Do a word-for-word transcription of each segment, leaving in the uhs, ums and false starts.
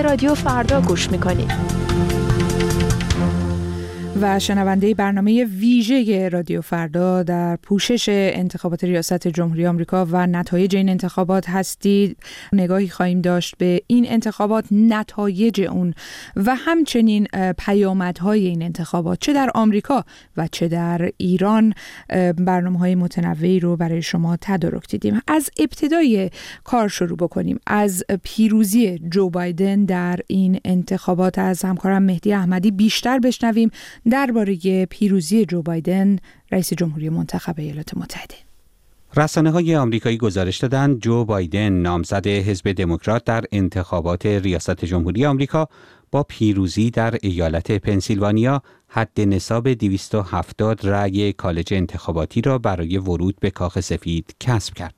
به رادیو فردا گوش میکنید. و شنونده برنامه ویژه رادیو فردا در پوشش انتخابات ریاست جمهوری آمریکا و نتایج این انتخابات هستید. نگاهی خواهیم داشت به این انتخابات، نتایج اون و همچنین پیامدهای این انتخابات چه در آمریکا و چه در ایران. برنامه‌های متنوعی رو برای شما تدارک دیدیم. از ابتدای کار شروع بکنیم، از پیروزی جو بایدن در این انتخابات از همکارم مهدی احمدی بیشتر بشنویم درباره پیروزی جو بایدن رئیس جمهوری منتخب ایالات متحده. رسانه‌های آمریکایی گزارش دادند جو بایدن نامزد حزب دموکرات در انتخابات ریاست جمهوری آمریکا با پیروزی در ایالت پنسیلوانیا حد نصاب دویست و هفتاد رأی کالج انتخاباتی را برای ورود به کاخ سفید کسب کرد.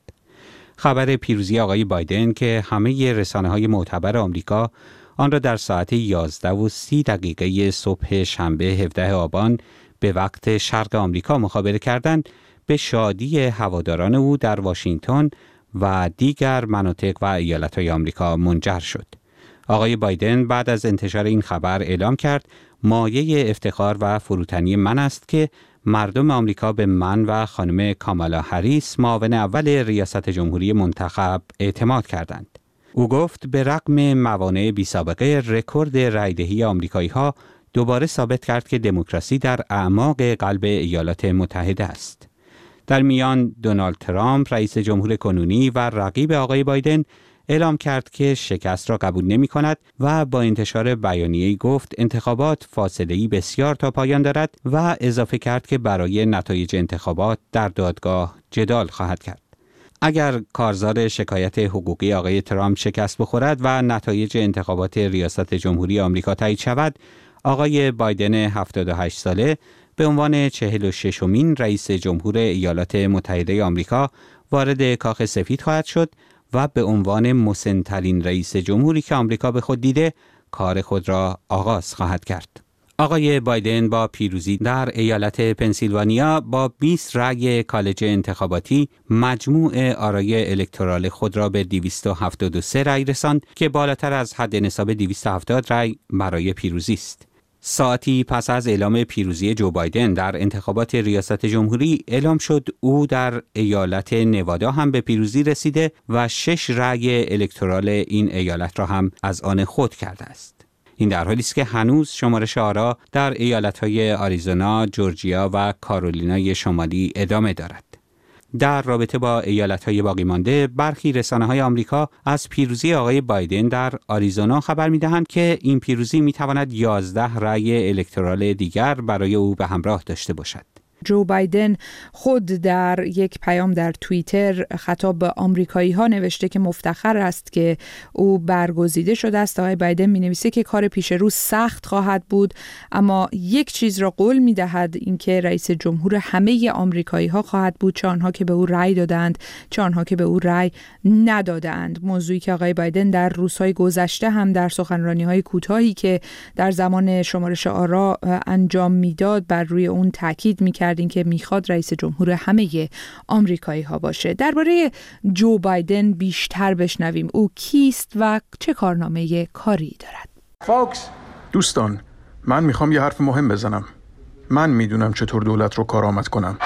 خبر پیروزی آقای بایدن که همه رسانه‌های معتبر آمریکا آن را در ساعت یازده و سی دقیقه صبح شنبه هفدهم آبان به وقت شرق آمریکا مخابره کردند، به شادی هواداران او در واشنگتن و دیگر مناطق و ایالت‌های آمریکا منجر شد. آقای بایدن بعد از انتشار این خبر اعلام کرد مایه افتخار و فروتنی من است که مردم آمریکا به من و خانم کامالا هریس معاون اول ریاست جمهوری منتخب اعتماد کردند. او گفت به رغم موانع بی سابقه رکورد رایدهی آمریکایی‌ها دوباره ثابت کرد که دموکراسی در اعماق قلب ایالات متحده است. در میان دونالد ترامپ رئیس جمهور کنونی و رقیب آقای بایدن اعلام کرد که شکست را قبول نمی کند و با انتشار بیانیه‌ای گفت انتخابات فاصله‌ای بسیار تا پایان دارد و اضافه کرد که برای نتایج انتخابات در دادگاه جدال خواهد کرد. اگر کارزار شکایت حقوقی آقای ترامپ شکست بخورد و نتایج انتخابات ریاست جمهوری آمریکا تایید شود، آقای بایدن هفتاد و هشت ساله به عنوان چهل و ششمین رئیس جمهور ایالات متحده آمریکا وارد کاخ سفید خواهد شد و به عنوان مسن‌ترین رئیس جمهوری که آمریکا به خود دیده کار خود را آغاز خواهد کرد. آقای بایدن با پیروزی در ایالت پنسیلوانیا با بیست رأی کالج انتخاباتی مجموع آرای الکترال خود را به دویست و هفتاد و سه رأی رساند که بالاتر از حد نصاب دویست و هفتاد رأی برای پیروزی است. ساعتی پس از اعلام پیروزی جو بایدن در انتخابات ریاست جمهوری اعلام شد او در ایالت نوادا هم به پیروزی رسیده و شش رأی الکترال این ایالت را هم از آن خود کرده است. این در حالی است که هنوز شمارش آرا در ایالت‌های آریزونا، جورجیا و کارولینای شمالی ادامه دارد. در رابطه با ایالت‌های باقی مانده، برخی رسانه‌های آمریکا از پیروزی آقای بایدن در آریزونا خبر می‌دهند که این پیروزی می‌تواند یازده رأی الکترال دیگر برای او به همراه داشته باشد. جو بایدن خود در یک پیام در توییتر خطاب به آمریکایی ها نوشته که مفتخر است که او برگزیده شده است. آقای بایدن می نویسه که کار پیش رو سخت خواهد بود، اما یک چیز را قول می دهد، اینکه رئیس جمهور همه آمریکایی ها خواهد بود، چه آنها که به او رأی دادند چه آنها که به او رأی ندادند. موضوعی که آقای بایدن در روزهای گذشته هم در سخنرانی های کوتاهی که در زمان شمارش آرا انجام میداد بر روی اون تاکید میکرد این که میخواد رئیس جمهور همه آمریکایی ها باشه. درباره جو بایدن بیشتر بشنویم. او کیست و چه کارنامه کاری دارد؟ Folks. دوستان، من میخوام یه حرف مهم بزنم. من میدونم چطور دولت رو کارآمد کنم.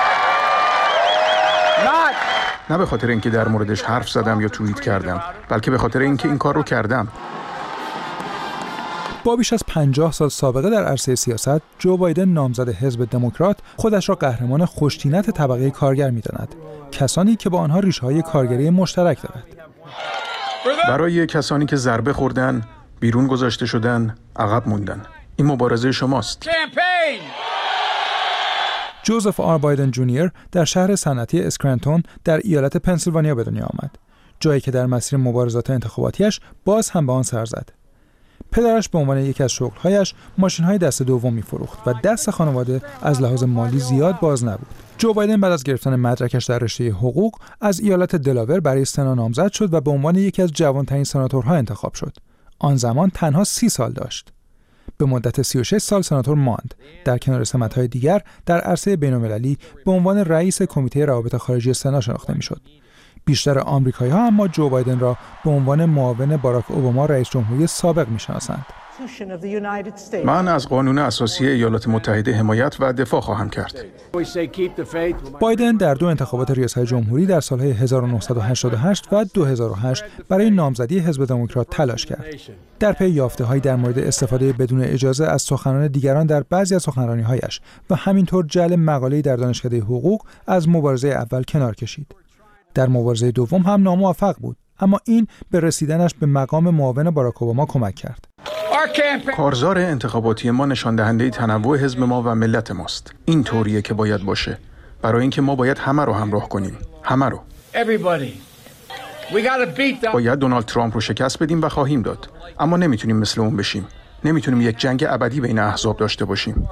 نه به خاطر اینکه در موردش حرف زدم یا توییت کردم، بلکه به خاطر اینکه این کار رو کردم. با بیش از پنجاه سال سابقه در عرصه سیاست، جو بایدن نامزد حزب دموکرات خودش را قهرمان خوش‌طینت طبقه کارگر می‌داند، کسانی که با آنها ریشه‌های کارگری مشترک دارد. برای کسانی که ضربه خوردن، بیرون گذاشته شدن، عقب موندن. این مبارزه شماست. جوزف آر بایدن جونیور در شهر صنعتی اسکرانتون در ایالت پنسیلوانیا به دنیا آمد، جایی که در مسیر مبارزات انتخاباتیش باز هم به آن سر زد. پدرش به عنوان یکی از شغل‌هایش ماشین‌های دست دوم می‌فروخت و دست خانواده از لحاظ مالی زیاد باز نبود. جو بایدن بعد از گرفتن مدرکش در رشته حقوق از ایالت دلاور برای سنا نامزد شد و به عنوان یکی از جوان‌ترین سناتورها انتخاب شد. آن زمان تنها سی سال داشت. به مدت سی و شش سال سناتور ماند. در کنار سمت‌های دیگر در عرصه بین‌المللی به عنوان رئیس کمیته روابط خارجی سنا شناخته می‌شد. بیشتر آمریکایی‌ها اما جو بایدن را به عنوان معاون باراک اوباما رئیس جمهوری سابق می‌شناسند. من از قانون اساسی ایالات متحده حمایت و دفاع خواهم کرد. بایدن در دو انتخابات ریاست جمهوری در سالهای هزار و نهصد و هشتاد و هشت و دو هزار و هشت برای نامزدی حزب دموکرات تلاش کرد. در پی یافته‌هایی در مورد استفاده بدون اجازه از سخنان دیگران در بعضی از سخنرانی‌هایش و همینطور جعل مقاله‌ای در دانشکده حقوق از مبارزه اول کنار کشید. در مبارزه دوم هم ناموفق بود، اما این به رسیدنش به مقام معاون باراک اوباما کمک کرد. کارزار انتخاباتی ما نشان دهنده تنوع حزب ما و ملت ماست. این طوریه که باید باشه. برای اینکه ما باید همه رو همراه کنیم. همه رو. باید دونالد ترامپ رو شکست بدیم و خواهیم داد. اما نمیتونیم مثل اون بشیم. نمیتونیم یک جنگ ابدی بین احزاب داشته باشیم.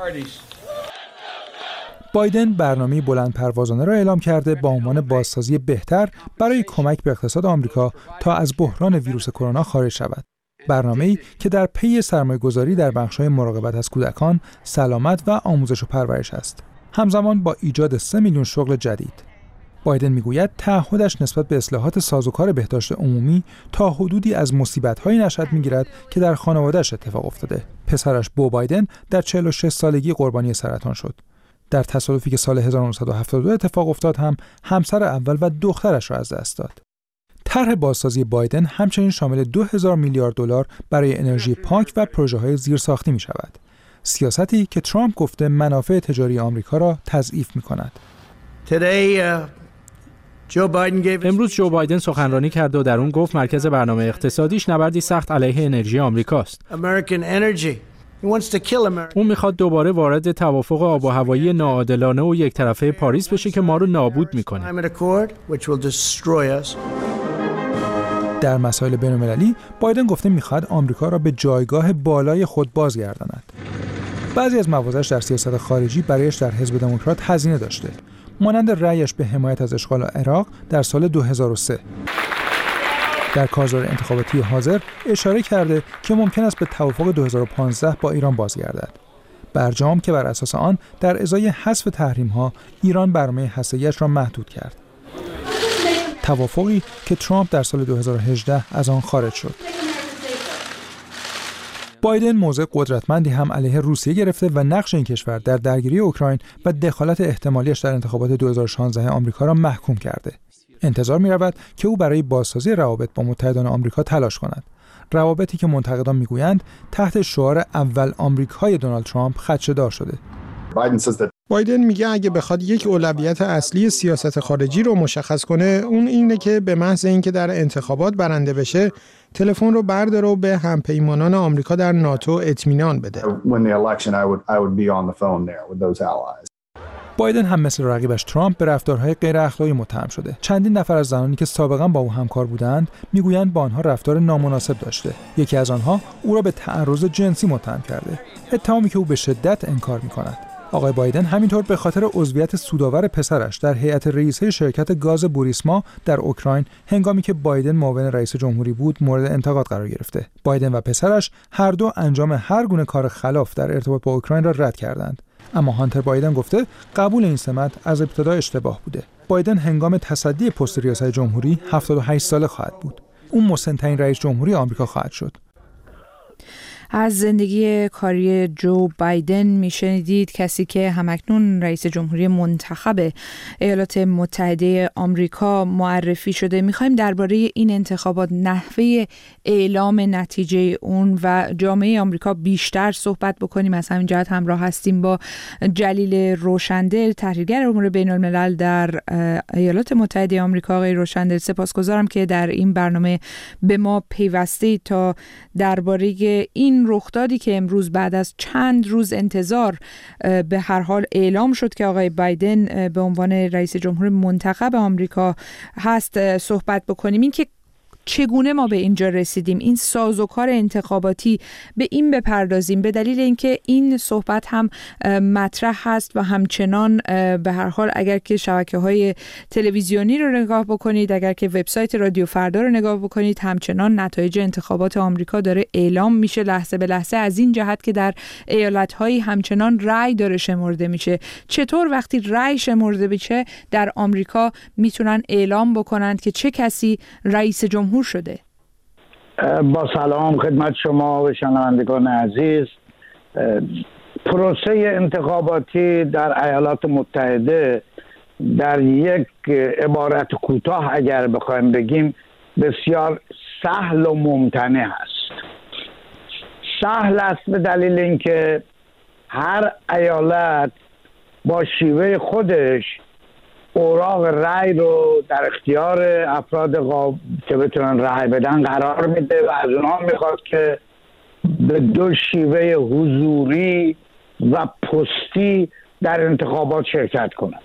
بایدن برنامه بلند پروازانه را اعلام کرده با عنوان بازسازی بهتر برای کمک به اقتصاد آمریکا تا از بحران ویروس کرونا خارج شود. برنامه‌ای که در پی سرمایه‌گذاری در بخش‌های مراقبت از کودکان، سلامت و آموزش و پرورش است. همزمان با ایجاد سه میلیون شغل جدید. بایدن میگوید تعهدش نسبت به اصلاحات سازوکار بهداشت عمومی تا حدودی از مصیبت‌هایی نشأت می‌گیرد که در خانواده‌اش اتفاق افتاده. پسرش بو بایدن در چهل و شش سالگی قربانی سرطان شد. در تصادفی که سال هزار و نهصد و هفتاد و دو اتفاق افتاد هم همسر اول و دخترش را از دست داد. طرح بازسازی بایدن همچنین شامل دو هزار میلیارد دلار برای انرژی پاک و پروژه‌های زیرساختی می‌شود. سیاستی که ترامپ گفته منافع تجاری آمریکا را تضعیف می‌کند. امروز جو بایدن سخنرانی کرد و در اون گفت مرکز برنامه اقتصادیش نبردی سخت علیه انرژی آمریکاست. اون میخواد دوباره وارد توافق آب و هوایی ناعادلانه و یک طرفه پاریس بشه که ما رو نابود میکنه. در مسائل بین‌المللی بایدن گفته میخواد آمریکا را به جایگاه بالای خود بازگرداند. بعضی از مواضعش در سیاست خارجی برایش در حزب دموکرات هزینه داشته، مانند رأیش به حمایت از اشغال عراق در سال دو هزار و سه. در کارزار انتخاباتی حاضر اشاره کرده که ممکن است به توافق دو هزار و پانزده با ایران بازگردد. برجام که بر اساس آن در ازای حذف تحریم‌ها ایران برنامه هسته‌ای‌اش را محدود کرد. توافقی که ترامپ در سال دو هزار و هجده از آن خارج شد. بایدن موضع قدرتمندی هم علیه روسیه گرفته و نقش این کشور در درگیری اوکراین و دخالت احتمالیش در انتخابات دو هزار و شانزده آمریکا را محکوم کرده. انتظار می‌رود که او برای بازسازی روابط با متحدان آمریکا تلاش کند. روابطی که منتقدان می‌گویند تحت شعار اول آمریکای دونالد ترامپ خدشه‌دار شده. بایدن میگه اگه بخواد یک اولویت اصلی سیاست خارجی رو مشخص کنه، اون اینه که به محض اینکه در انتخابات برنده بشه، تلفن رو برداره و به همپیمانان آمریکا در ناتو اطمینان بده. بایدن هم مثل رقیبش ترامپ به رفتارهای غیر اخلاقی متهم شده. چندین نفر از زنانی که سابقا با او همکار بودند میگویند با آنها رفتار نامناسب داشته. یکی از آنها او را به تعرض جنسی متهم کرده. اتهامی که او به شدت انکار می‌کند. آقای بایدن همینطور به خاطر عضویت سودآور پسرش در هیئت رئیسه شرکت گاز بوریسما در اوکراین هنگامی که بایدن معاون رئیس جمهوری بود مورد انتقاد قرار گرفته. بایدن و پسرش هر دو انجام هر گونه کار خلاف در ارتباط با اوکراین را رد کردند. اما هانتر بایدن گفته قبول این سمت از ابتدا اشتباه بوده. بایدن هنگام تصدی پست ریاست جمهوری هفتاد و هشت ساله خواهد بود. اون مسن‌ترین رئیس جمهوری آمریکا خواهد شد. از زندگی کاری جو بایدن میشنیدید، کسی که همکنون رئیس جمهوری منتخب ایالات متحده آمریکا معرفی شده. میخوایم درباره این انتخابات، نحوه اعلام نتیجه اون و جامعه آمریکا بیشتر صحبت بکنیم. از همین جهت همراه هستیم با جلیل روشندل، تحلیلگر امور بین الملل در ایالات متحده آمریکا. آقای روشندل، سپاسگزارم که در این برنامه به ما پیوستید تا درباره این این رخدادی که امروز بعد از چند روز انتظار به هر حال اعلام شد که آقای بایدن به عنوان رئیس جمهور منتخب آمریکا هست صحبت بکنیم. این که چگونه ما به اینجا رسیدیم؟ این سازوکار انتخاباتی به این بپردازیم، به دلیل اینکه این صحبت هم مطرح هست و همچنان به هر حال اگر که شبکه‌های تلویزیونی رو نگاه بکنید، اگر که وبسایت رادیو فردا رو نگاه بکنید، همچنان نتایج انتخابات آمریکا داره اعلام میشه لحظه به لحظه، از این جهت که در ایالت‌هایی همچنان رأی داره شمرده میشه. چطور وقتی رأی شمرده بشه در آمریکا میتونن اعلام بکنند که چه کسی رئیس جمهور شده؟ با سلام خدمت شما و شنوندگان عزیز. پروسه انتخاباتی در ایالات متحده در یک عبارت کوتاه اگر بخوایم بگیم بسیار سهل و ممتنع است. سهل است به دلیل اینکه هر ایالت با شیوه خودش اوراق رأی رو در اختیار افراد قاب... که بتونن رأی بدن قرار میده و از اونها میخواد که به دو شیوه حضوری و پستی در انتخابات شرکت کنند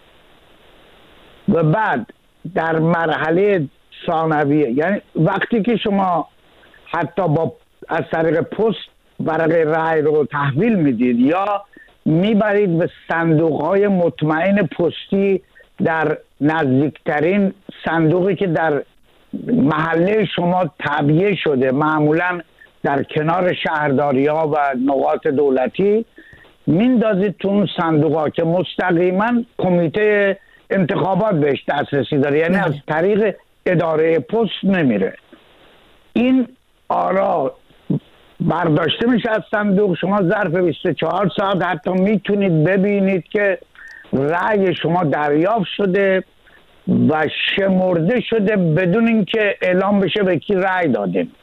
و بعد در مرحله ثانویه، یعنی وقتی که شما حتی با از طریق پست ورقه رأی رو تحویل میدید یا میبرید به صندوق‌های مطمئن پستی در نزدیکترین صندوقی که در محله شما تعبیه شده، معمولا در کنار شهرداری‌ها و نقاط دولتی، میندازید تو اون صندوق‌ها که مستقیما کمیته انتخابات بهش دسترسی داره، یعنی از طریق اداره پست نمیره. این آرا برداشته میشه از صندوق، شما ظرف بیست و چهار ساعت حتی میتونید ببینید که رأی شما دریافت شده و شمرده شده بدون اینکه اعلام بشه به کی رأی دادیم.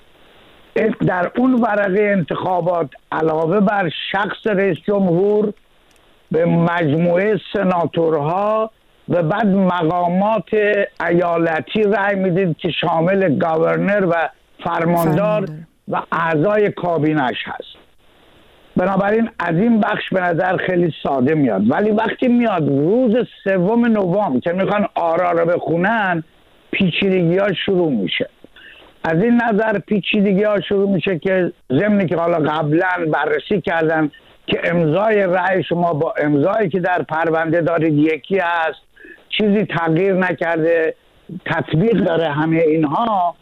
در اون ورقه انتخابات علاوه بر شخص رئیس جمهور به مجموعه سناتورها و بعد مقامات ایالتی رأی میدید که شامل گاورنر و فرماندار و اعضای کابینش هست. بنابراین از این بخش به نظر خیلی ساده میاد، ولی وقتی میاد روز سوم نوامبر که میخوان آرا رو بخونن، پیچیدگی ها شروع میشه. از این نظر پیچیدگی ها شروع میشه که ضمنی که حالا قبلا بررسی کردن که امضای رأی شما با امضایی که در پرونده دارید یکی هست، چیزی تغییر نکرده، تطبیق داره همه اینها.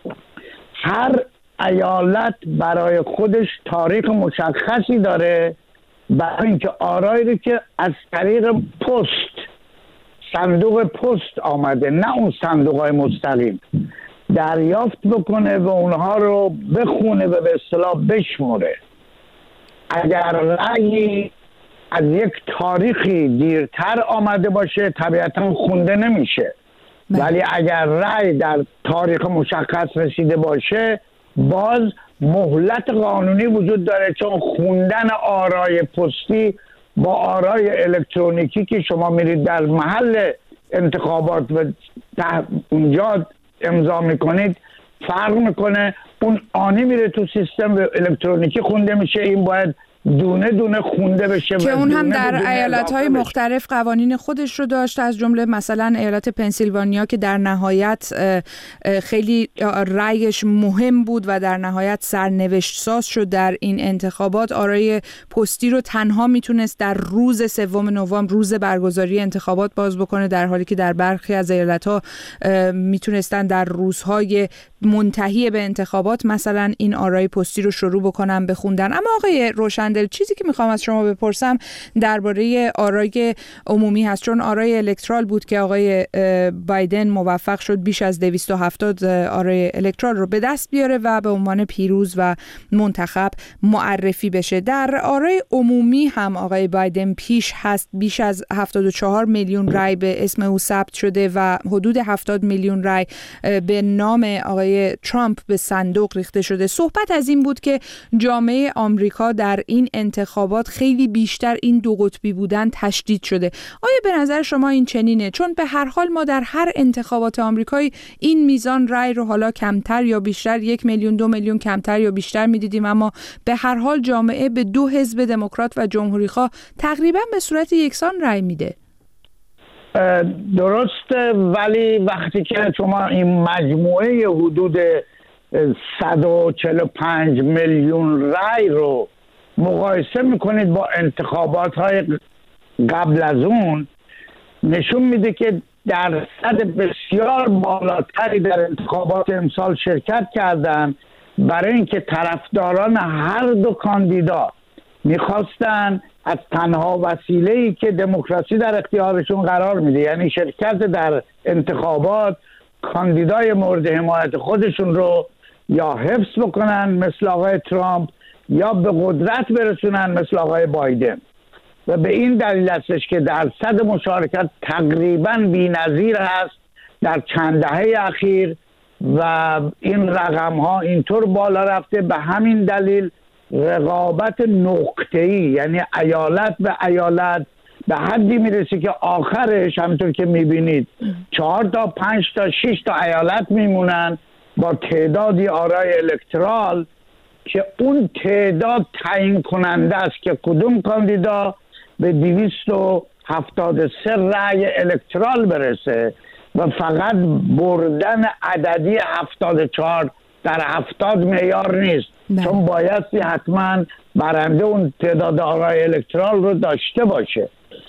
هر ایالت برای خودش تاریخ مشخصی داره برای اینکه آرایی رو که از طریق پست، صندوق پست آمده، نه اون صندوق های مستقیم، دریافت بکنه و اونها رو بخونه و به اصطلاح بشمره. اگر رأیی از یک تاریخی دیرتر آمده باشه طبیعتا خونده نمیشه، ولی اگر رأی در تاریخ مشخص رسیده باشه باز مهلت قانونی وجود داره، چون خوندن آرای پستی با آرای الکترونیکی که شما میرید در محل انتخابات و اونجا امضا میکنید فرق میکنه. اون آنی میره تو سیستم الکترونیکی خونده میشه، این باید دونه دونه خونده بشه که اون هم در ایالت‌های مختلف قوانین خودش رو داشت، از جمله مثلا ایالت پنسیلوانیا که در نهایت خیلی رأیش مهم بود و در نهایت سرنوشت ساز شد در این انتخابات. آرای پستی رو تنها میتونست در روز سوم نوامبر، روز برگزاری انتخابات، باز بکنه، در حالی که در برخی از ایالت‌ها میتونستن در روزهای منتهی به انتخابات مثلا این آرای پستی رو شروع بکنن بخوندن. اما آقای روشندل، چیزی که میخوام از شما بپرسم درباره آرای عمومی هست، چون آرای الکترال بود که آقای بایدن موفق شد بیش از دویست و هفتاد آرای الکترال رو به دست بیاره و به عنوان پیروز و منتخب معرفی بشه. در آرای عمومی هم آقای بایدن پیش هست، بیش از هفتاد و چهار میلیون رای به اسم او ثبت شده و حدود هفتاد میلیون رای به نام آقای ترامپ به صندوق ریخته شده. صحبت از این بود که جامعه آمریکا در این انتخابات خیلی بیشتر این دو قطبی بودن تشدید شده. آیا به نظر شما این چنینه؟ چون به هر حال ما در هر انتخابات آمریکایی این میزان رای رو حالا کمتر یا بیشتر، یک میلیون دو میلیون کمتر یا بیشتر میدیدیم، اما به هر حال جامعه به دو حزب دموکرات و جمهوریخواه تقریبا به صورت یکسان رای میده. درسته، ولی وقتی که شما این مجموعه حدود صد و چهل و پنج میلیون رای رو مقایسه میکنید با انتخابات های قبل از اون، نشون میده که درصد بسیار بالاتری در انتخابات امسال شرکت کردن، برای اینکه طرفداران هر دو کاندیدا میخواستن از تنها وسیله‌ای که دموکراسی در اختیارشون قرار میده، یعنی شرکت در انتخابات، کاندیدای مورد حمایت خودشون رو یا حفظ بکنن مثل آقای ترامپ یا به قدرت برسونن مثل آقای بایدن. و به این دلیل هستش که درصد مشارکت تقریباً بی‌نظیر هست در چند دهه اخیر و این رقم ها اینطور بالا رفته. به همین دلیل رقابت نقطه‌ای، یعنی ایالت به ایالت، به حدی میرسه که آخرش همونطور که میبینید چهار تا پنج تا شش تا ایالت میمونن با تعدادی آرای الکترال که اون تعداد تعیین کننده است که کدوم کاندیدا به دویست و هفتاد و سه رأی الکترال برسه و فقط بردن عددی هفتاد و چهار در هفتاد معیار نیست، چون بایستی حتما برنده اون تعداد آرای الکترال رو داشته باشه.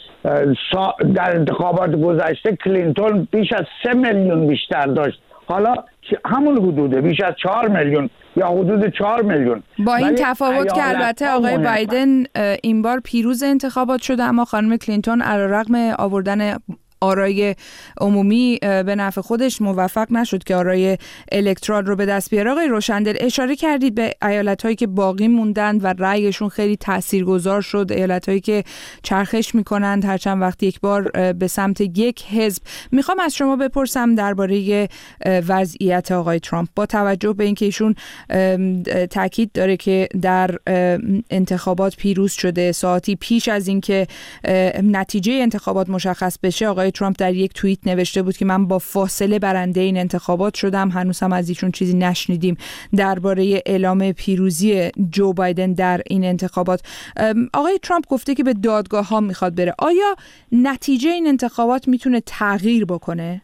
در انتخابات گذشته کلینتون بیش از سه میلیون بیشتر داشت، حالا همون حدوده بیش از چهار میلیون یا حدود چهار میلیون. با این تفاوت که البته آقای بایدن این بار پیروز انتخابات شده، اما خانم کلینتون علیرغم آوردن آرای عمومی به نفع خودش موفق نشد که آرای الکترال رو به دست بیاره. آقای روشندل، اشاره کردید به ایالت‌هایی که باقی موندند و رأیشون خیلی تاثیرگذار شد، ایالت‌هایی که چرخش می‌کنند هر چند وقت یک بار به سمت یک حزب. میخوام از شما بپرسم درباره وضعیت آقای ترامپ با توجه به اینکه ایشون تاکید داره که در انتخابات پیروز شده. ساعتی پیش از اینکه نتیجه انتخابات مشخص بشه، آقای ترامپ در یک توییت نوشته بود که من با فاصله برنده این انتخابات شدم. هنوز هم از ایشون چیزی نشنیدیم درباره اعلام پیروزی جو بایدن در این انتخابات. آقای ترامپ گفته که به دادگاه ها میخواد بره. آیا نتیجه این انتخابات میتونه تغییر بکنه؟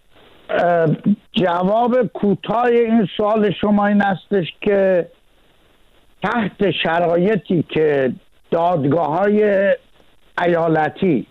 جواب کوتاه این سوال شما این هستش که تحت شرایطی که دادگاه های ایالتی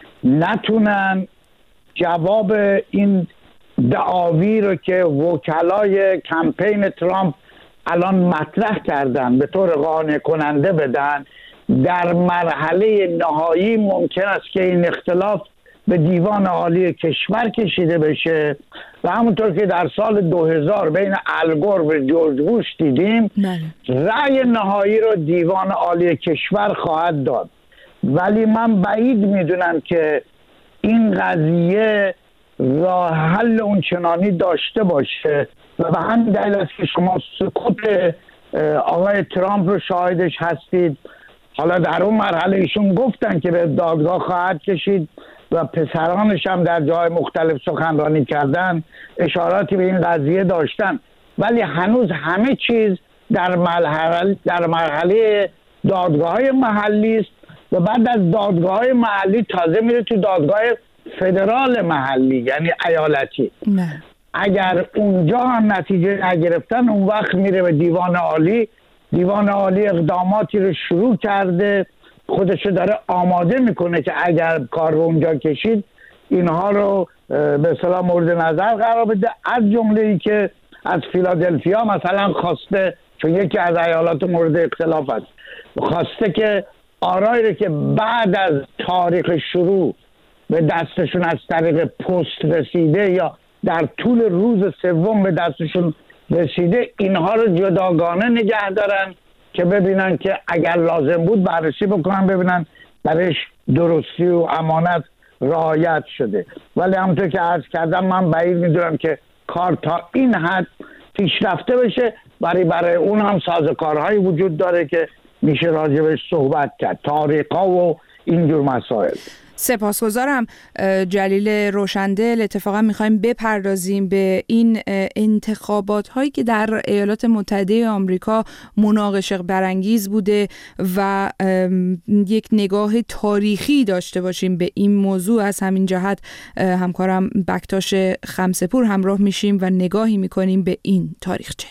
نتونن جواب این دعاوی رو که وکلای کمپین ترامپ الان مطرح کردن به طور قانع کننده بدن، در مرحله نهایی ممکن است که این اختلاف به دیوان عالی کشور کشیده بشه و همونطور که در سال دو هزار بین الگور و جورج بوش دیدیم، رأی نهایی رو دیوان عالی کشور خواهد داد. ولی من بعید میدونم که این قضیه راه حل اونچنانی داشته باشه و به همین دلیل است که شما سکوت آقای ترامپ رو شاهدش هستید. حالا در اون مرحله ایشون گفتن که به دادگاه خواهد کشید و پسرانش هم در جای مختلف سخنرانی کردن، اشاراتی به این قضیه داشتن، ولی هنوز همه چیز در مرحله در مرحله دادگاه‌های محلی است و بعد از دادگاه‌های محلی تازه میره تو دادگاه فدرال محلی یعنی ایالتی. نه. اگر اونجا هم نتیجه نگرفتن، اون وقت میره به دیوان عالی. دیوان عالی اقداماتی رو شروع کرده، خودش داره آماده میکنه که اگر کار رو اونجا کشید اینها رو به اصطلاح مورد نظر قرار بده، از جمله ای که از فیلادلفیا مثلا خواسته، چون یکی از ایالات مورد اختلاف است، خواسته که آرایی رو که بعد از تاریخ شروع به دستشون از طریق پست رسیده یا در طول روز سوم به دستشون رسیده، اینها رو جداگانه نگه دارن که ببینن که اگر لازم بود بررسی بکنن، ببینن درش درستی و امانت رعایت شده. ولی همونطور که عرض کردم من بعید میدونم که کار تا این حد پیشرفته بشه، برای برای اون هم سازوکارهایی وجود داره که میشه راجبش صحبت کرد، تاریخ‌ها و اینجور مسائل. سپاسگزارم جلیل روشندل. اتفاقا میخوایم بپردازیم به این انتخابات هایی که در ایالات متحده آمریکا مناقشه برانگیز بوده و یک نگاه تاریخی داشته باشیم به این موضوع. از همین جهت همکارم بکتاش خمسپور همراه میشیم و نگاهی میکنیم به این تاریخچه.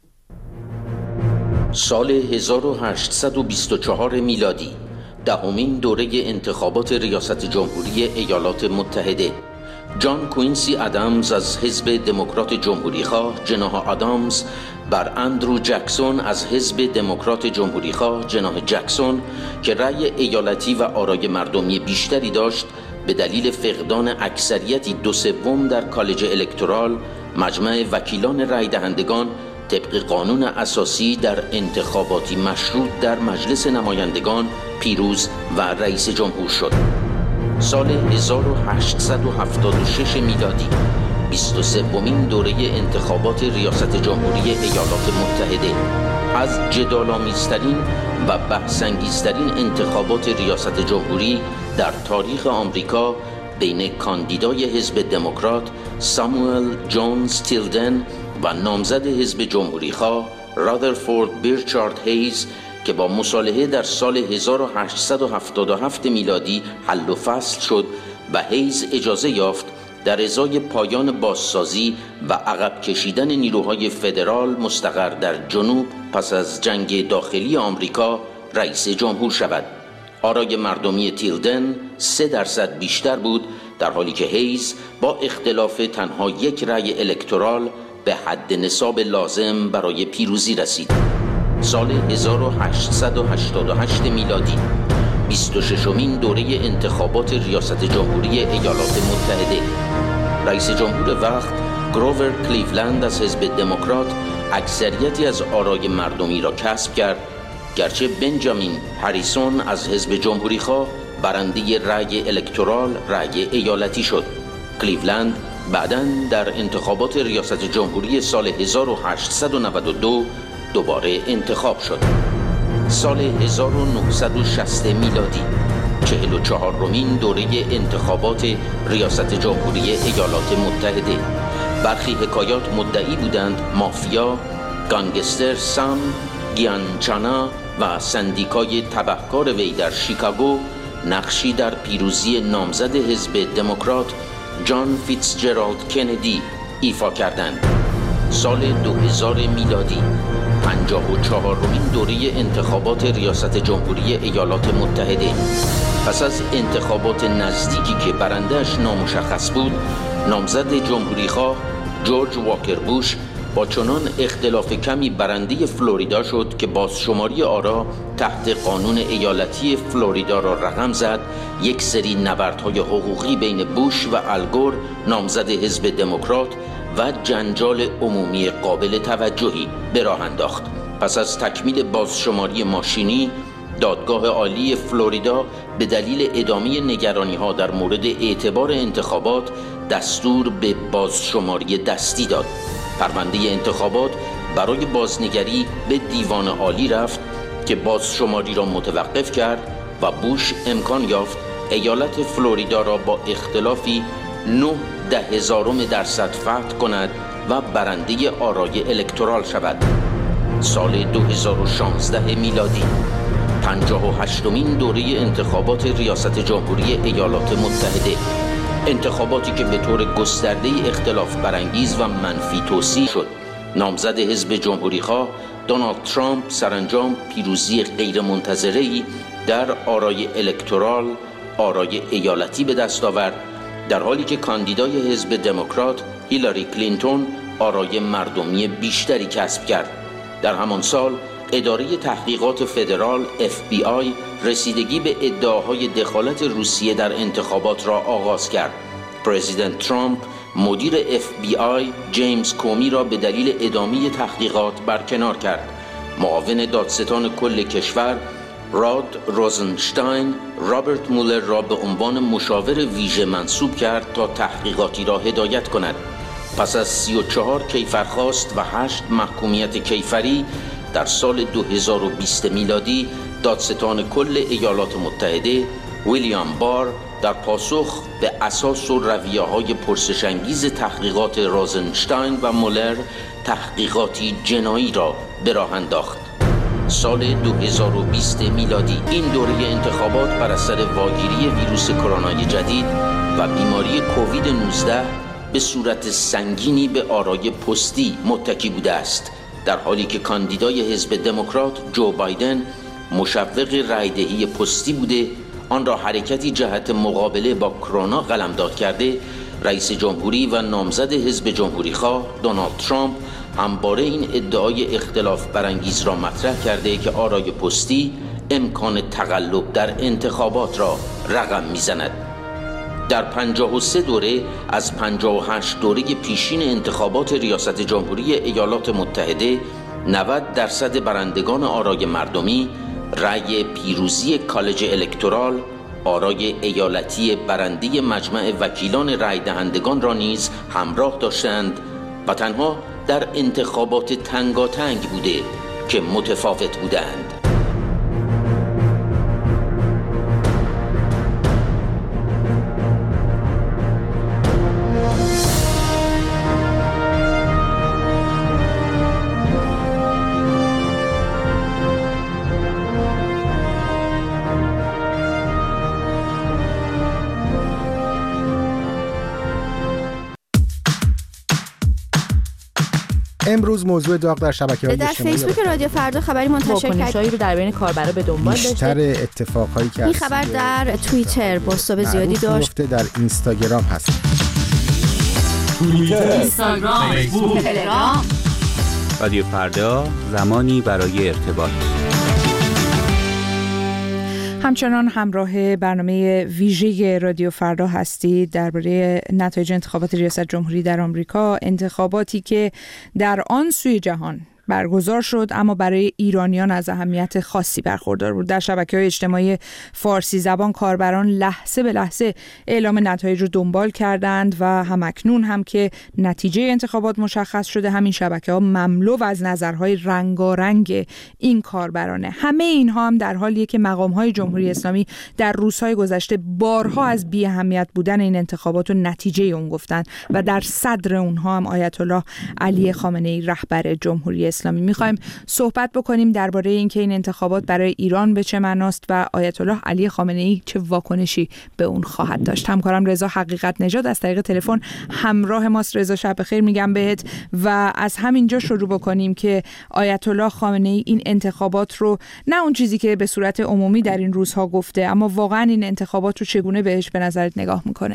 سال هزار و هشتصد و بیست و چهار میلادی، دهمین دوره انتخابات ریاست جمهوری ایالات متحده. جان کوینسی آدامز از حزب دموکرات جمهوریخواه، جناح آدامز بر اندرو جکسون از حزب دموکرات جمهوریخواه، جناح جکسون که رأی ایالتی و آرای مردمی بیشتری داشت، به دلیل فقدان اکثریتی دو سوم در کالج الکترال، مجمع وکیلان رأی دهندگان طبق قانون اساسی در انتخاباتی مشروط در مجلس نمایندگان پیروز و رئیس جمهور شد. سال هزار و هشتصد و هفتاد و شش میلادی، بیست و سومین دوره انتخابات ریاست جمهوری ایالات متحده، از جدال‌آمیزترین و بحث‌انگیزترین انتخابات ریاست جمهوری در تاریخ آمریکا بین کاندیدای حزب دموکرات ساموئل جونز تیلدن و نامزد حزب جمهوریخواه رادرفورد بیرچارد هیز که با مصالحه در سال هزار و هشتصد و هفتاد و هفت میلادی حل و فصل شد و هیز اجازه یافت در ازای پایان بازسازی و عقب کشیدن نیروهای فدرال مستقر در جنوب پس از جنگ داخلی آمریکا رئیس جمهور شود. آرای مردمی تیلدن سه درصد بیشتر بود، در حالی که هیز با اختلاف تنها یک رأی الکترال به حد نصاب لازم برای پیروزی رسید. سال هزار و هشتصد و هشتاد و هشت میلادی، بیست و ششمین دوره انتخابات ریاست جمهوری ایالات متحده. رئیس جمهور وقت گروور کلیولند از حزب دموکرات اکثریتی از آرای مردمی را کسب کرد، گرچه بنجامین هریسون از حزب جمهوریخواه برنده رأی الکترال رأی ایالتی شد. کلیولند بعداً در انتخابات ریاست جمهوری سال هزار و هشتصد و نود و دو دوباره انتخاب شد. سال هزار و نهصد و شصت میلادی، چهل و چهارمین دوره انتخابات ریاست جمهوری ایالات متحده. برخی حکایات مدعی بودند مافیا، گانگستر سام گیانچانا و سندیکای تبهکار وی در شیکاگو نقشی در پیروزی نامزد حزب دموکرات جان فیتزجرالد کندی ایفا کردند. سال دو هزار میلادی، پنجاه و چهارمین دوره انتخابات ریاست جمهوری ایالات متحده. پس از انتخابات نزدیکی که برنده‌اش نامشخص بود، نامزد جمهوریخواه جورج واکر بوش با چنان اختلاف کمی برنده فلوریدا شد که بازشماری آرا تحت قانون ایالتی فلوریدا را رقم زد. یک سری نبردهای حقوقی بین بوش و الگور نامزد حزب دموکرات و جنجال عمومی قابل توجهی به راه انداخت. پس از تکمیل بازشماری ماشینی، دادگاه عالی فلوریدا به دلیل ادامه نگرانی‌ها در مورد اعتبار انتخابات دستور به بازشماری دستی داد. پرونده انتخابات برای بازنگری به دیوان عالی رفت که بازشماری را متوقف کرد و بوش امکان یافت ایالت فلوریدا را با اختلافی نه ده هزارم درصد فتح کند و برنده آرای الکترال شود. سال دو هزار و شانزده میلادی، پنجاه و هشتمین دوره انتخابات ریاست جمهوری ایالات متحده. انتخاباتی که به طور گسترده‌ای اختلاف برانگیز و منفی توصیف شد. نامزد حزب جمهوریخواه دونالد ترامپ سرانجام پیروزی غیرمنتظره‌ای در آرای الکترال، آرای ایالتی به دست آورد، در حالی که کاندیدای حزب دموکرات هیلاری کلینتون آرای مردمی بیشتری کسب کرد. در همان سال اداره تحقیقات فدرال اف بی آی رسیدگی به ادعاهای دخالت روسیه در انتخابات را آغاز کرد. پرزیدنت ترامپ مدیر اف بی آی جیمز کومی را به دلیل ادامه تحقیقات برکنار کرد. معاون دادستان کل کشور راد روزنشتاین رابرت مولر را به عنوان مشاور ویژه منصوب کرد تا تحقیقاتی را هدایت کند. پس از سی و چهار کیفرخواست و هشت محکومیت کیفری در سال دو هزار و بیست میلادی، دادستان کل ایالات متحده ویلیام بار در پاسخ به اساس و رویه‌های پرسش‌انگیز تحقیقات رازنشتاین و مولر تحقیقاتی جنایی را به راه انداخت. سال دو هزار و بیست میلادی این دوره انتخابات بر اثر واگیری ویروس کرونای جدید و بیماری کووید نوزده به صورت سنگینی به آرای پستی متکی بوده است، در حالی که کاندیدای حزب دموکرات جو بایدن مشوق رایدهی پستی بوده آن را حرکتی جهت مقابله با کرونا قلمداد کرده. رئیس جمهوری و نامزد حزب جمهوری خواه دونالد ترامپ همواره این ادعای اختلاف برانگیز را مطرح کرده که آرای پستی امکان تقلب در انتخابات را رقم میزند. در پنجاه و سه دوره از پنجاه و هشت دوره پیشین انتخابات ریاست جمهوری ایالات متحده نود درصد برندگان آرای مردمی رأی پیروزی کالج الکتورال آرای ایالتی برنده مجمع وکیلان رأی دهندگان را نیز همراه داشتند و تنها در انتخابات تنگاتنگ بوده که متفاوت بودند. امروز موضوع داغ در شبکه‌های در اجتماعی فیسبوک رادیو فردا خبری منتشر کرد. واکنش‌هایی رو در بین کاربرا به دنبال داشته. بیشتر اتفاقایی که این خبر در توییتر بازتاب زیادی داشت. در اینستاگرام هست. توییتر، اینستاگرام، فیسبوک، تلگرام. رادیو فردا، زمانی برای ارتباط. همچنان همراه برنامه ویژه رادیو فردا هستید درباره نتایج انتخابات ریاست جمهوری در آمریکا، انتخاباتی که در آن سوی جهان برگزار شد اما برای ایرانیان از اهمیت خاصی برخوردار بود. در شبکه‌های اجتماعی فارسی زبان کاربران لحظه به لحظه اعلام نتایج رو دنبال کردند و همکنون هم که نتیجه انتخابات مشخص شده همین شبکه‌ها مملو از نظرهای رنگارنگ این کاربرانه. همه اینها هم در حالیه که مقام‌های جمهوری اسلامی در روزهای گذشته بارها از بی اهمیت بودن این انتخابات و نتیجه اون گفتند و در صدر اونها هم آیت الله علی خامنه‌ای رهبر جمهوری اسلامی. میخوایم صحبت بکنیم درباره اینکه این انتخابات برای ایران به چه معناست و آیت الله علی خامنه‌ای چه واکنشی به اون خواهد داشت. همکارم رضا حقیقت نژاد از طریق تلفن همراه ماست. رضا شب بخیر میگم بهت و از همینجا شروع بکنیم که آیت الله خامنه‌ای این انتخابات رو نه اون چیزی که به صورت عمومی در این روزها گفته اما واقعا این انتخابات رو چگونه بهش به نظرت نگاه میکنه؟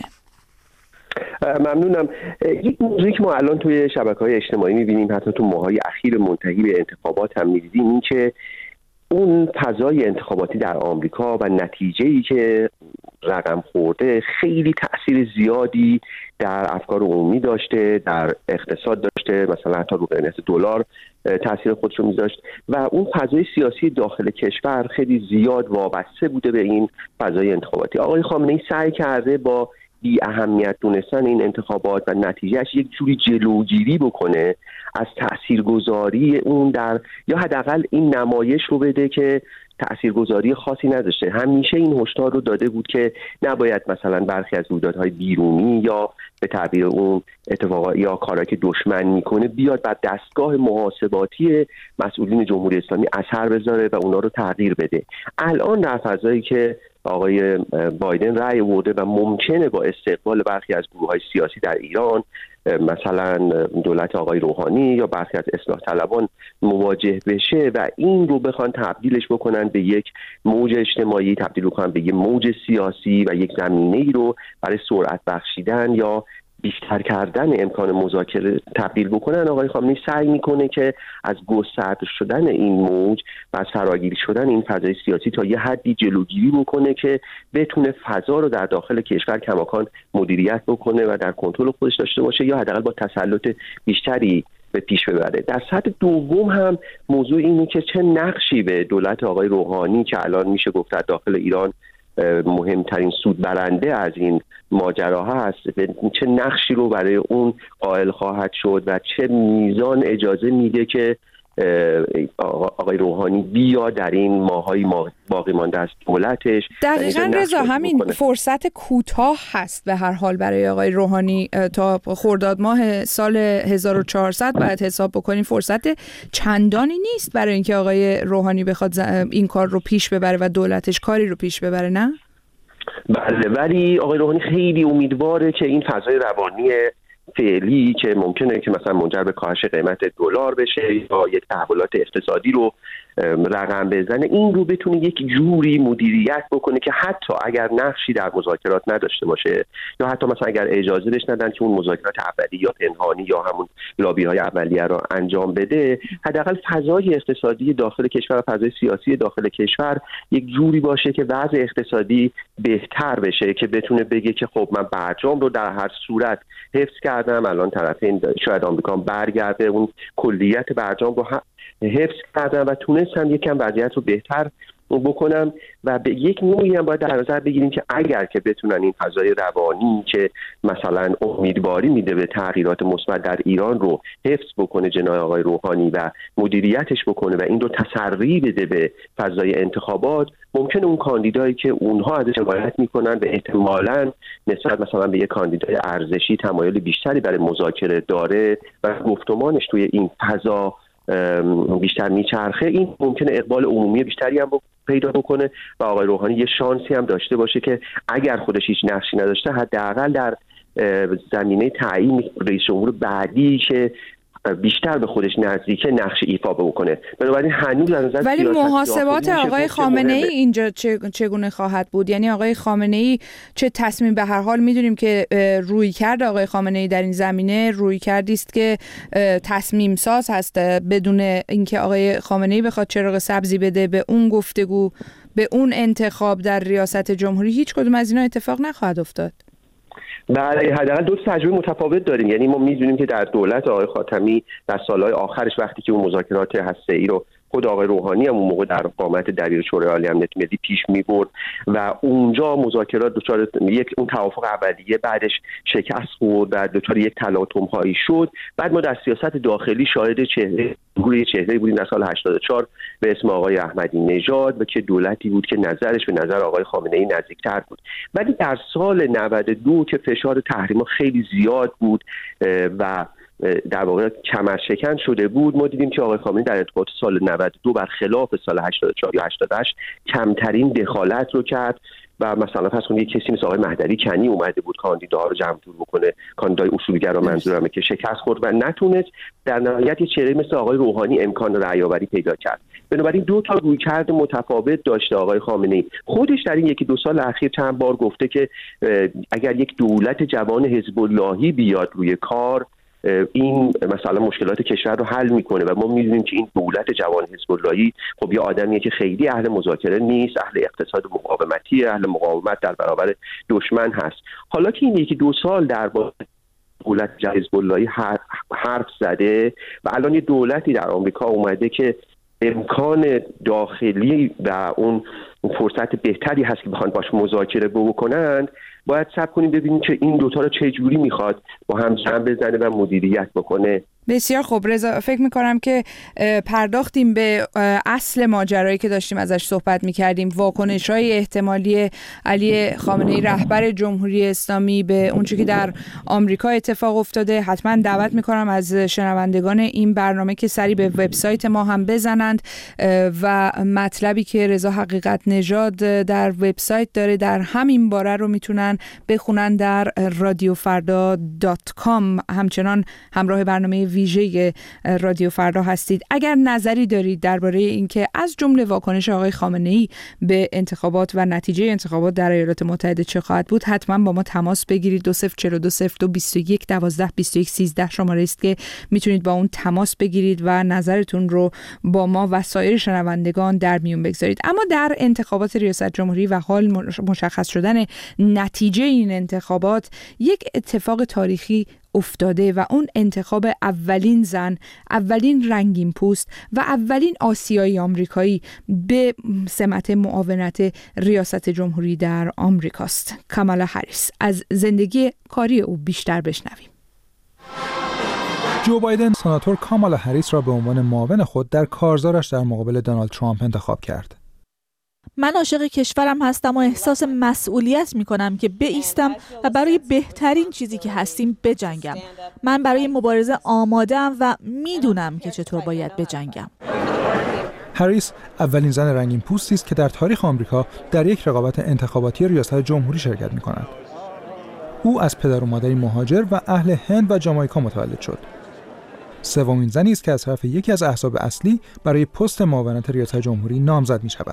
ممنونم. یک موضوعی که ما الان توی شبکه‌های اجتماعی می‌بینیم، حتی تو ماهای اخیر منتهی به انتخابات هم می‌دیدیم، این که اون فضای انتخاباتی در آمریکا و نتیجه‌ای که رقم خورده خیلی تأثیر زیادی در افکار عمومی داشته، در اقتصاد داشته، مثلا حتی رو قیمت دلار تأثیر خودش رو می‌ذاشت و اون فضای سیاسی داخل کشور خیلی زیاد وابسته بوده به این فضای انتخاباتی. آقای خامنه‌ای سعی کرده با بی اهمیت دونستن این انتخابات و نتیجهش یک جوری جلوگیری بکنه از تاثیرگذاری اون در، یا حداقل این نمایش رو بده که تاثیرگذاری خاصی نداشته. همیشه این هشدار رو داده بود که نباید مثلا برخی از رویدادهای بیرونی یا به تعبیر اون اتفاقات یا کارهایی که دشمن میکنه بیاد بر دستگاه محاسباتی مسئولین جمهوری اسلامی اثر بذاره و اونا رو تغییر بده. الان در فضایی که آقای بایدن رأی آورده و ممکنه با استقبال برخی از گروه‌های سیاسی در ایران، مثلا دولت آقای روحانی یا برخی از اصلاح طلبان مواجه بشه و این رو بخوان تبدیلش بکنن به یک موج اجتماعی، تبدیل بکنن به یک موج سیاسی و یک زمینه‌ای رو برای سرعت بخشیدن یا بیشتر کردن امکان مذاکره تبدیل بکنن، آقای خامنه‌ای سعی میکنه که از گسترده شدن این موج و از فراگیری شدن این فضای سیاسی تا یه حدی جلوگیری بکنه که بتونه فضا رو در داخل کشور کماکان مدیریت بکنه و در کنترل خودش داشته باشه یا حداقل با تسلط بیشتری به پیش ببره. در سطح دوم هم موضوع اینه که چه نقشی به دولت آقای روحانی که الان میشه گفت در داخل ایران مهمترین سود برنده از این ماجرا هست، چه نقشی رو برای اون قائل خواهد شد و چه میزان اجازه میده که آقای روحانی بیا در این ماهای باقی مانده از دولتش. دقیقاً رضا همین فرصت کوتاه هست به هر حال برای آقای روحانی تا خرداد ماه سال هزار و چهارصد باید حساب بکنیم، فرصت چندانی نیست برای اینکه آقای روحانی بخواد این کار رو پیش ببره و دولتش کاری رو پیش ببره، نه؟ بله، ولی آقای روحانی خیلی امیدواره که این فضای روانی فعلی که ممکنه که مثلا منجر به کاهش قیمت دلار بشه یا یک تحولات اقتصادی رو رقم بزنه، این رو بتونه یک جوری مدیریت بکنه که حتی اگر نقشی در مذاکرات نداشته باشه یا حتی مثلا اگر اجازه بهش ندن که اون مذاکرات اولیه یا پنهانی یا همون لابی‌های اولیه رو انجام بده، حداقل فضای اقتصادی داخل کشور و فضای سیاسی داخل کشور یک جوری باشه که وضع اقتصادی بهتر بشه، که بتونه بگه که خب من برجام رو در هر صورت حفظ کردم، الان طرفین شاید آمریکا برگرده اون کلیت برجام رو حفظ کردم و تونستم یکم وضعیت رو بهتر بکنم و به یک نوعی هم باید در نظر بگیریم که اگر که بتونن این فضای روانی که مثلا امیدواری میده به تغییرات مثبت در ایران رو حفظ بکنه جناب آقای روحانی و مدیریتش بکنه و این رو تسری بده به فضای انتخابات، ممکنه اون کاندیدایی که اونها ازش حمایت میکنن و احتمالاً نسبت مثلا به یک کاندیدای ارزشی تمایل بیشتری برای مذاکره داره و گفتمانش توی این فضا بیشتر میچرخه، این ممکنه اقبال عمومی بیشتری هم پیدا بکنه و آقای روحانی یه شانسی هم داشته باشه که اگر خودش هیچ نقشی نداشته حداقل در زمینه تعیین رئیس جمهور بعدی که بیشتر به خودش نزدیکه نقش ایفا بکنه. بنابراین هنوز از نظر ولی محاسبات آقای خامنه ای اینجا چگونه خواهد بود؟ یعنی آقای خامنه ای چه تصمیم، به هر حال میدونیم که روی کرد آقای خامنه ای در این زمینه روی کردی است که تصمیم ساز هست، بدون اینکه آقای خامنه ای بخواد چراغ سبزی بده به اون گفتگو، به اون انتخاب در ریاست جمهوری، هیچ کدوم از اینا اتفاق نخواهد افتاد. بله، حداقل دو تجربه متفاوت داریم. یعنی ما می‌دونیم که در دولت آقای خاتمی در سالهای آخرش وقتی که اون مذاکرات هسته‌ای رو خود آقای روحانی هم اون موقع در قامت دبیر شورای عالی امنیت ملی پیش می‌برد و اونجا مذاکرات دچار یک اون توافق اولیه بعدش شکست خورد و دچار یک تلاطم‌هایی شد. بعد ما در سیاست داخلی شاهد چهره گروه چهره بودیم در سال هشتاد و چهار به اسم آقای احمدی نژاد و که دولتی بود که نظرش به نظر آقای خامنه ای نزدیکتر بود. ولی در سال نود و دو که فشار تحریما خیلی زیاد بود و در واقع کمرشکن شده بود، ما دیدیم که آقای خامنه‌ای در انتخابات سال نود و دو برخلاف سال هشتاد و چهار یا هشتاد و هشت کمترین دخالت رو کرد و مثلا پس اون یک کسی مثل آقای مهدوی کنی اومده بود کاندیداها رو جمع جور بکنه، کاندیدای اصولگرا منظورمه، که شکست خورد و نتونست. در نهایت یه چهره مثل آقای روحانی امکان رأی‌آوری پیدا کرد. بنابراین دو تا رویکرد متفاوت داشته آقای خامنه‌ای. خودش در این یکی دو سال اخیر چند بار گفته که اگر یک دولت جوان حزب اللهی بیاد روی کار، این مثلا مشکلات کشور رو حل میکنه و ما میدونیم که این دولت جوان حزب اللهی خب یه آدمیه که خیلی اهل مذاکره نیست، اهل اقتصاد مقاومتی، اهل مقاومت در برابر دشمن هست. حالا که این یکی دو سال در دولت حزب اللهی حرف زده و الان یه دولتی در آمریکا اومده که امکان داخلی و اون فرصت بهتری هست که بخوان باش مذاکره بکنند، باید صبر کنیم ببینیم که این دوتا رو چه جوری میخواد با هم جمع بزنه و مدیریت بکنه. بسیار خوب رضا، فکر میکنم که پرداختیم به اصل ماجرایی که داشتیم ازش صحبت میکردیم، واکنش‌های احتمالی علی خامنه‌ای رهبر جمهوری اسلامی به اونچه که در آمریکا اتفاق افتاده. حتما دعوت میکنم از شنوندگان این برنامه که سری به وبسایت ما هم بزنند و مطلبی که رضا حقیقت نژاد در وبسایت داره در همین باره رو میتونن بخونن در رادیو فردا دات کام. همچنان همراه برنامه ویژه رادیو فردا هستید. اگر نظری دارید درباره اینکه از جمله واکنش آقای خامنه‌ای به انتخابات و نتیجه انتخابات در ایالات متحده چه خواهد بود، حتما با ما تماس بگیرید. دو صفر چهار دو صفر دو بیست و یک دوازده بیست و یک سیزده شماره است که میتونید با اون تماس بگیرید و نظرتون رو با ما و سایر شنوندگان در میون بگذارید. اما در انتخابات ریاست جمهوری و حال مشخص شدن نتیجه این انتخابات، یک اتفاق تاریخی افتاده و اون انتخاب اولین زن، اولین رنگین پوست و اولین آسیایی آمریکایی به سمت معاونت ریاست جمهوری در آمریکاست. کامالا هریس. از زندگی کاری او بیشتر بشنویم. جو بایدن سناتور کامالا هریس را به عنوان معاون خود در کارزارش در مقابل دونالد ترامپ انتخاب کرد. من عاشق کشورم هستم و احساس مسئولیت میکنم که بایستم و برای بهترین چیزی که هستیم بجنگم. من برای مبارزه آماده‌ام و میدونم که چطور باید بجنگم. هریس اولین زن رنگین پوستی است که در تاریخ آمریکا در یک رقابت انتخاباتی ریاست جمهوری شرکت می‌کند. او از پدر و مادری مهاجر و اهل هند و جامائیکا متولد شد. سومین زنی است که از طرف یکی از احزاب اصلی برای پست معاونت ریاست جمهوری نامزد می‌شود.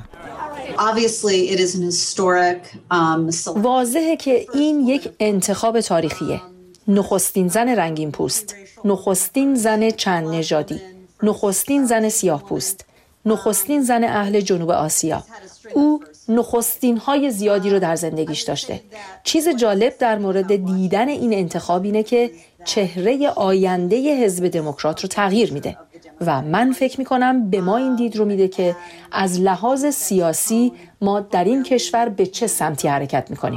واضحه که این یک انتخاب تاریخیه. نخستین زن رنگین پوست، نخستین زن چند نژادی، نخستین زن سیاه پوست، نخستین زن اهل جنوب آسیا. او نخستین های زیادی رو در زندگیش داشته. چیز جالب در مورد دیدن این انتخاب اینه که چهره آینده حزب دموکرات رو تغییر میده و من فکر میکنم به ما این دید رو میده که از لحاظ سیاسی ما در این کشور به چه سمتی حرکت میکنیم.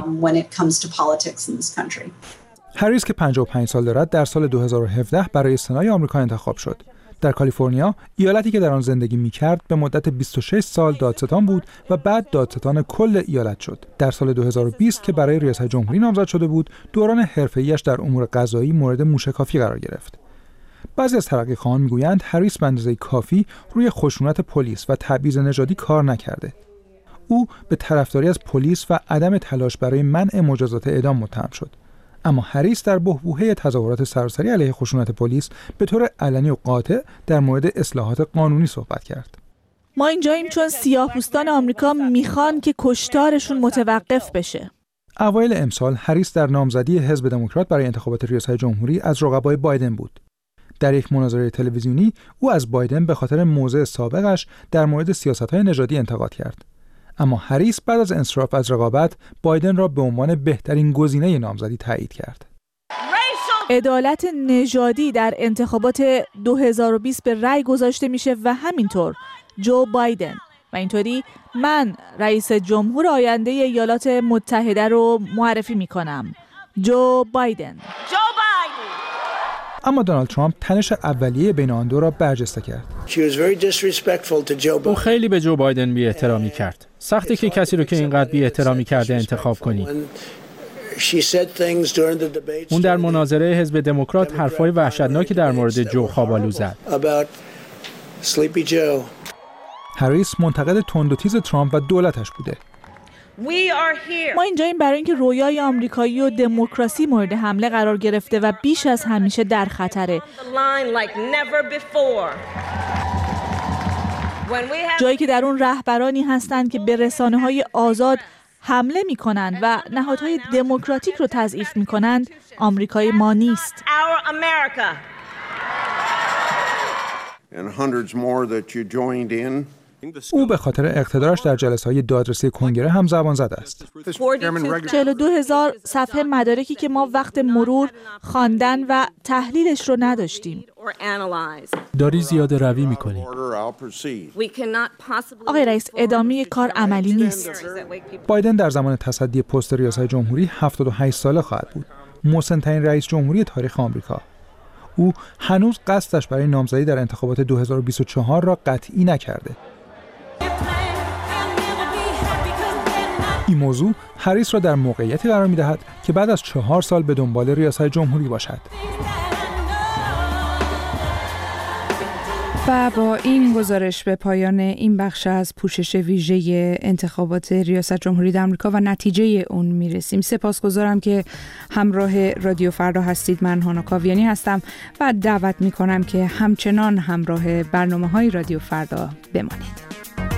هریس که پنجاه و پنج سال دارد در سال دو هزار و هفده برای سنای آمریکا انتخاب شد. در کالیفرنیا، ایالتی که در آن زندگی می‌کرد، به مدت بیست و شش سال دادستان بود و بعد دادستان کل ایالت شد. در سال دو هزار و بیست که برای ریاست جمهوری نامزد شده بود، دوران حرفه‌ایش در امور قضایی مورد موشکافی قرار گرفت. بعضی از ترقی‌خواهان می‌گویند هریس به اندازه کافی روی خشونت پلیس و تبعیض نژادی کار نکرده. او به طرفداری از پلیس و عدم تلاش برای منع مجازات اعدام متهم شد. اما هریس در بحبوحه تظاهرات سراسری علیه خشونت پلیس به طور علنی و قاطع در مورد اصلاحات قانونی صحبت کرد. ما اینجاییم چون سیاه‌پوستان آمریکا میخوان که کشتارشون متوقف بشه. اوایل امسال هریس در نامزدی حزب دموکرات برای انتخابات ریاست جمهوری از رقبای بایدن بود. در یک مناظره تلویزیونی او از بایدن به خاطر موضع سابقش در مورد سیاست‌های نژادی انتقاد کرد. اما هریس بعد از انصراف از رقابت بایدن را به عنوان بهترین گزینه نامزدی تایید کرد. عدالت نژادی در انتخابات دو هزار و بیست به رأی گذاشته میشه و همینطور جو بایدن و اینطوری من رئیس جمهور آینده ایالات متحده رو معرفی میکنم. جو بایدن. جو بایدن. اما دونالد ترامپ تنش اولیه بین آن دو را برجسته کرد. او خیلی به جو بایدن بی احترامی کرد. سخته که کسی رو که اینقدر بی احترامی کرده انتخاب کنی. اون در مناظره حزب دموکرات حرفای وحشتناکی در مورد جو خوابالو زد. هریس منتقد تند و تیز ترامپ و دولتش بوده. ما اینجاییم برای اینکه رویای آمریکایی و دموکراسی مورد حمله قرار گرفته و بیش از همیشه در خطره. جایی که در اون رهبرانی هستند که به رسانه‌های آزاد حمله می‌کنند و نهادهای دموکراتیک رو تضعیف می‌کنند، آمریکای ما نیست. او به خاطر اقتدارش در جلسه‌های دادرسی کنگره هم زبان زده است. چهل و دو هزار صفحه مدارکی که ما وقت مرور خواندن و تحلیلش رو نداشتیم. داری زیاده روی می‌کنی. آقای رئیس، ادامه کار عملی نیست. بایدن در زمان تصدی پست ریاست جمهوری هفتاد و هشت ساله خواهد بود. مسن‌ترین رئیس جمهوری تاریخ آمریکا. او هنوز قصدش برای نامزدی در انتخابات دو هزار و بیست و چهار را قطعی نکرده. این موضوع هریس را در موقعیتی قرار می‌دهد که بعد از چهار سال به دنبال ریاست جمهوری باشد. و با این گزارش به پایان این بخش از پوشش ویژه انتخابات ریاست جمهوری در آمریکا و نتیجه اون میرسیم. سپاسگزارم که همراه رادیو فردا هستید. من هانا کاویانی هستم و دعوت میکنم که همچنان همراه برنامه‌های رادیو فردا بمانید.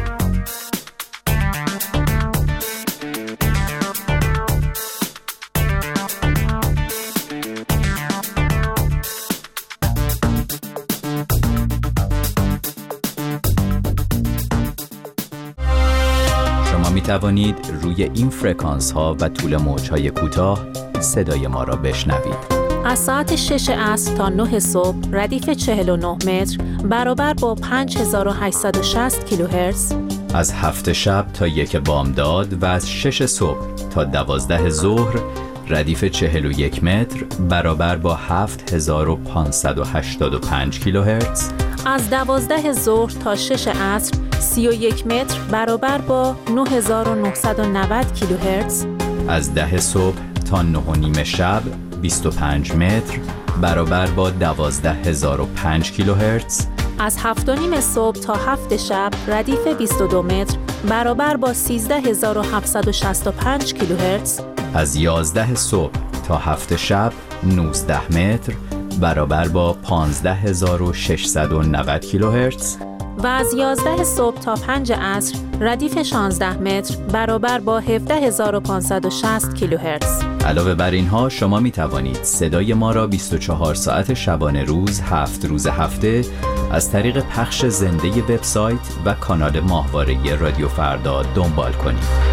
می توانید روی این فرکانس ها و طول موج های کوتاه صدای ما را بشنوید. از ساعت شش عصر تا نه صبح ردیف چهل و نه متر برابر با پنج هزار و هشتصد و شصت کیلوهرتز. از هفت شب تا یک بامداد و از شش صبح تا دوازده ظهر ردیف چهل و یک متر برابر با هفت هزار و پانصد و هشتاد و پنج کیلوهرتز. از دوازده ظهر تا شش عصر سی و یک متر برابر با نه هزار و نهصد و نود کیلوهرتز. از ده صبح تا نه و نیم شب بیست و پنج متر برابر با دوازده هزار و پنج کیلوهرتز. از هفت و نیم صبح تا هفت شب ردیف بیست و دو متر برابر با سیزده هزار و هفتصد و شصت و پنج کیلوهرتز. از یازده صبح تا هفت شب نوزده متر برابر با پانزده هزار و ششصد و نود کیلوهرتز. و از یازده صبح تا پنج عصر ردیف شانزده متر برابر با هفده هزار و پانصد و شصت کیلوهرتز. علاوه بر اینها شما می توانید صدای ما را بیست و چهار ساعت شبانه روز هفت روز هفته از طریق پخش زنده وبسایت و کانال ماهواره رادیو فردا دنبال کنید.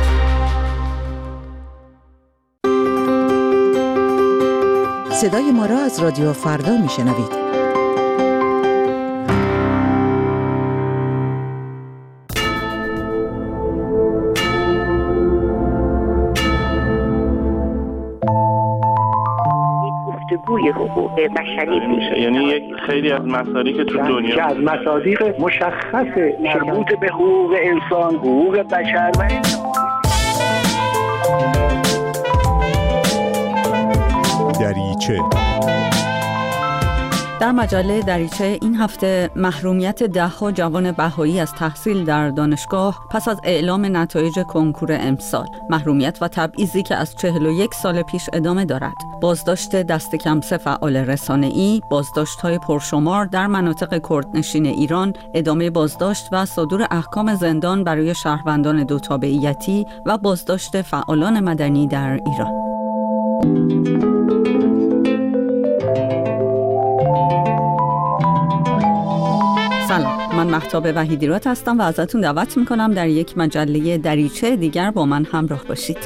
صدای ما را از رادیو فردا می شنوید. گفتگوی حقوق بشری میشه، یعنی یک خیلی از مصادیق تو دنیا که از مصادیق مشخص مربوط به حقوق انسان، حقوق بشر و دریچه. در مجله دریچه این هفته محرومیت ده‌ها جوان بهایی از تحصیل در دانشگاه پس از اعلام نتایج کنکور امسال، محرومیت و تبعیضی که از چهل و یک سال پیش ادامه دارد، بازداشت دست کم سه فعال رسانه‌ای، بازداشت‌های پرشمار در مناطق کردنشین ایران، ادامه بازداشت و صدور احکام زندان برای شهروندان دو تابعیتی و بازداشت فعالان مدنی در ایران. سلام، من مهتاب وحیدیراد هستم و ازتون دعوت میکنم در یک مجله دریچه دیگر با من همراه باشید.